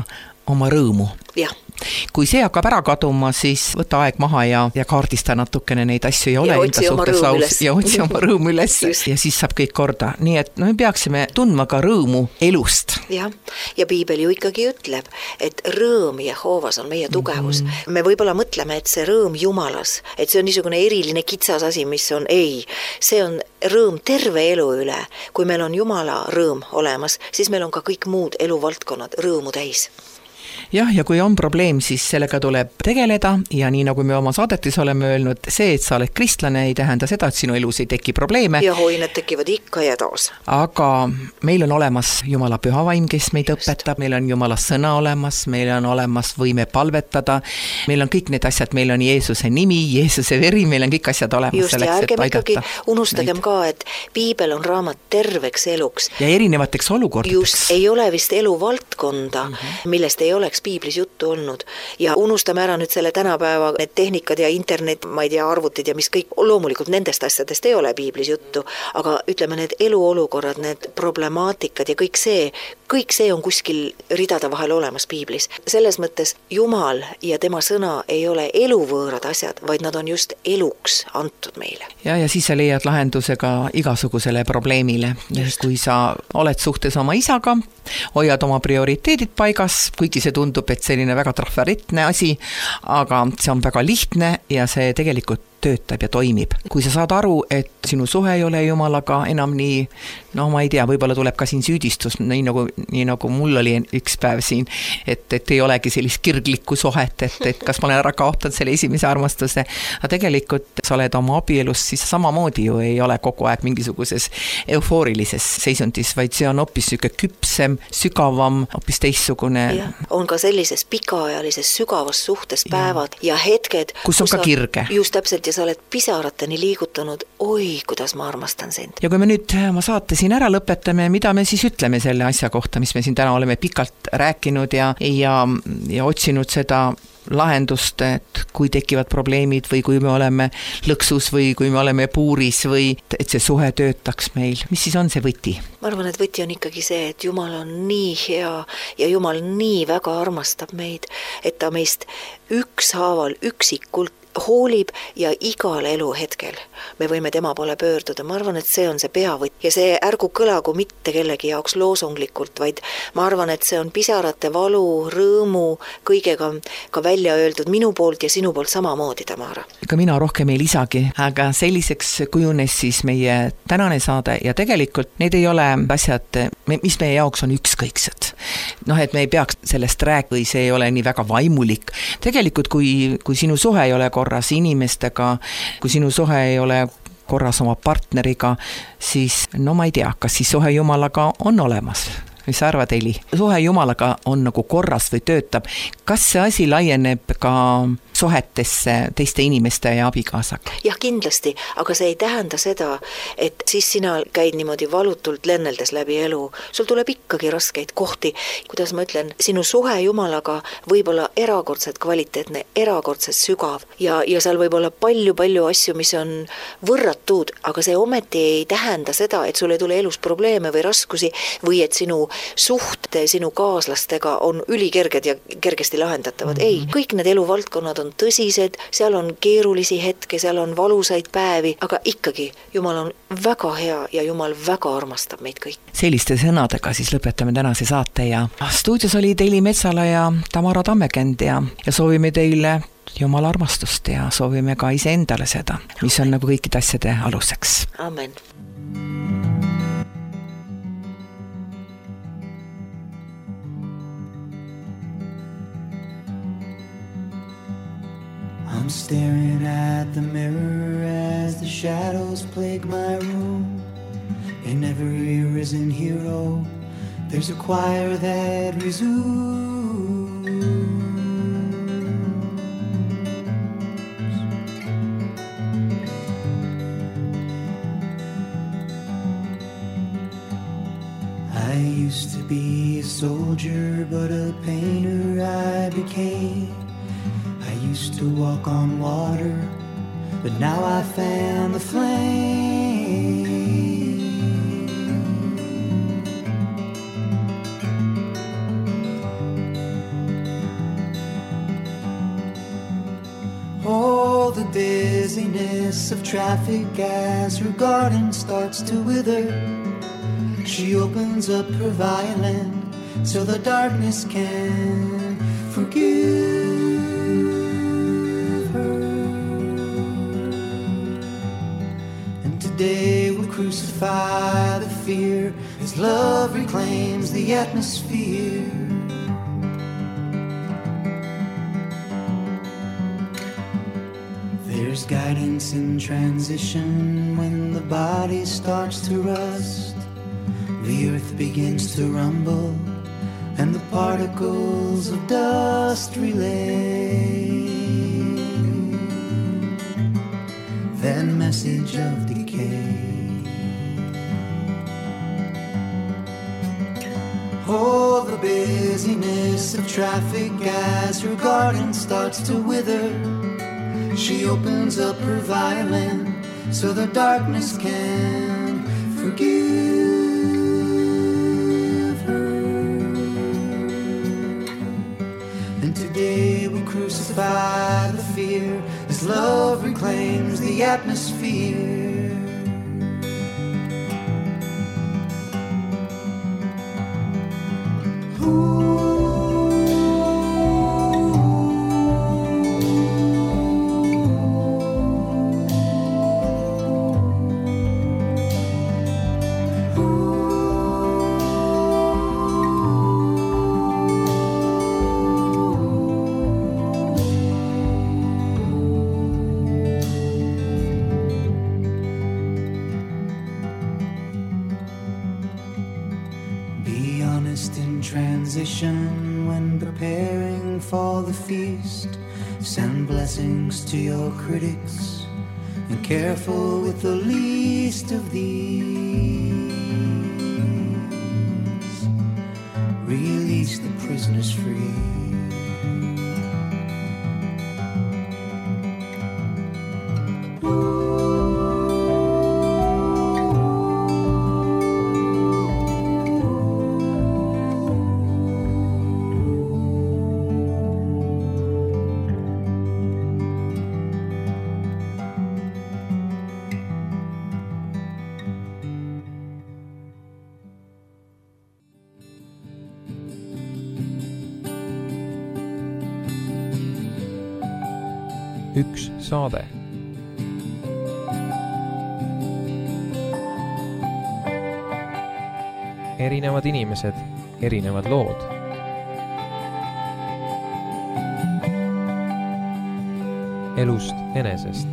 Speaker 3: oma rõõmu.
Speaker 4: jah.
Speaker 3: Kui see hakkab ära kaduma, siis võta aeg maha ja, ja kaardista natukene neid asju ja ole
Speaker 4: ja
Speaker 3: enda suhtes aus ja otsi oma rõõmu üles ja siis saab kõik korda. Nii et no, me peaksime tundma ka rõõmu elust.
Speaker 4: Ja, ja piibel ju ikkagi ütleb, et rõõm Jehoovas on meie tugevus. Mm-hmm. Me võib-olla mõtleme, et see rõõm Jumalas, et see on niisugune eriline kitsas asi, mis on ei. See on rõõm terve elu üle. Kui meil on Jumala rõõm olemas, siis meil on ka kõik muud eluvaldkonnad rõõmu täis.
Speaker 3: Jah, ja kui on probleem, siis sellega tuleb tegeleda ja nii nagu me oma saadetis oleme öelnud, see, et sa oled kristlane, ei tähenda seda, et sinu elus ei teki probleeme.
Speaker 4: Ja hoined tekivad ikka ja taas.
Speaker 3: Aga meil on olemas Jumala pühavaim, kes meid Just. õpetab, meil on Jumala sõna olemas, meil on olemas võime palvetada, meil on kõik need asjad, meil on Jeesuse nimi, Jeesuse veri, meil on kõik asjad olemas.
Speaker 4: Just, selleks, ja ärgem ikkagi unustagem neid. Ka, et piibel on raamat terveks eluks.
Speaker 3: Ja erinevateks olukordadeks.
Speaker 4: Just, ei ole vist eluvaldkonda, mm-hmm. millest ei oleks piiblis juttu olnud ja unustame ära nüüd selle tänapäeva need tehnikad ja internet, ma ei tea, arvutid ja mis kõik, loomulikult nendest asjadest ei ole piiblis juttu, aga ütleme need eluolukorrad, need problemaatikad ja kõik see, kõik see on kuskil ridade vahel olemas piiblis. Selles mõttes Jumal ja tema sõna ei ole eluvõõrad asjad, vaid nad on just eluks antud meile.
Speaker 3: Ja, ja siis sa leiad lahenduse ka igasugusele probleemile. Just. Kui sa oled suhtes oma isaga, hoiad oma prioriteedid paigas, kuigi see tundub, et selline väga trafaritne asi, aga see on väga lihtne ja see tegelikult töötab ja toimib. Kui sa saad aru, et sinu suhe ei ole Jumalaga enam nii, no ma ei tea, võib-olla tuleb ka siin süüdistus, nii nagu, nii nagu mul oli üks päev siin, et, et ei olegi sellist kirglikku suhet, et, et kas ma olen ära kaotanud selle esimese armastuse, aga tegelikult sa oled oma abielus, siis samamoodi ju ei ole kogu aeg mingisuguses eufoorilises seisundis, vaid see on hoopis süke küpsem, sügavam, hoopis teissugune.
Speaker 4: Ja, on ka sellises pikaajalises sügavas suhtes päevad ja, ja hetked,
Speaker 3: kus on kus ka kirge.
Speaker 4: Just täpselt ja sa oled pisarateni liigutanud, oi, kuidas ma armastan sind.
Speaker 3: Ja kui me nüüd ma saate siin ära lõpetame, mida me siis ütleme selle asja kohta, mis me siin täna oleme pikalt rääkinud ja, ja, ja otsinud seda lahendust, et kui tekivad probleemid või kui me oleme lõksus või kui me oleme puuris või et see suhe töötaks meil. Mis siis on see võti?
Speaker 4: Ma arvan, et võti on ikkagi see, et Jumal on nii hea ja Jumal nii väga armastab meid, et ta meist ükshaaval üksikult hoolib ja igal eluhetkel me võime tema poole pöörduda. Ma arvan, et see on see peavõtt ja see ärgu kõlagu mitte kellegi jaoks loosunglikult, vaid ma arvan, et see on pisarate valu, rõõmu, kõigega ka välja öeldud minu poolt ja sinu poolt samamoodi, Tamara.
Speaker 3: Ka mina rohkem ei lisagi, aga selliseks kujunes siis meie tänane saade ja tegelikult need ei ole asjad, mis meie jaoks on ükskõiksed. Noh, et me ei peaks sellest rääk- või see ei ole nii väga vaimulik. Tegelikult, kui, kui sinu suhe ei ole korras inimestega, kui sinu suhe ei ole korras oma partneriga, siis no ma ei tea, kas siis suhe Jumalaga on olemas. Mis sa arvad, Eli? Suhe Jumalaga on nagu korras või töötab. Kas see asi laieneb ka suhetesse teiste inimeste ja abikaasaga?
Speaker 4: Jah, kindlasti, aga see ei tähenda seda, et siis sina käid niimoodi valutult lenneldes läbi elu. Sul tuleb ikkagi raskeid kohti. Kuidas ma ütlen, sinu suhe Jumalaga võib olla erakordselt kvaliteetne, erakordselt sügav ja, ja seal võib olla palju-palju asju, mis on võrratud, aga see ometi ei tähenda seda, et sul ei tule elus probleeme või raskusi või et sinu suhte, sinu kaaslastega on ülikerged ja kergesti lahendatavad. Mm-hmm. Ei, kõik need eluvaldkonnad on tõsised, seal on keerulisi hetke, seal on valusaid päevi, aga ikkagi Jumal on väga hea ja Jumal väga armastab meid kõik.
Speaker 3: Selliste sõnadega siis lõpetame tänase saate ja stuudios oli Eli Metsala ja Tamara Tammekend ja, ja soovime teile Jumala armastust ja soovime ka iseendale seda, mis on nagu kõikide asjade aluseks.
Speaker 4: Amen.
Speaker 2: I'm staring at the mirror as the shadows plague my room. In every risen hero, there's a choir that resumes. I used to be a soldier, but a painter I became. I used to walk on water, but now I found the flame. busyness of traffic as her garden starts to wither. She opens up her violin so the darkness can forgive her. And today we'll crucify the fear as love reclaims the atmosphere. There's guidance in transition when the body starts to rust. The earth begins to rumble and the particles of dust relay that message of decay. Oh, the busyness of traffic as her garden starts to wither. She opens up her violin so the darkness can forgive her. And today we crucify the fear as love reclaims the atmosphere. When preparing for the feast, send blessings to your critics and careful with the least of these. Release the prisoners free.
Speaker 1: Üks saade. Erinevad inimesed, erinevad lood. Elust enesest.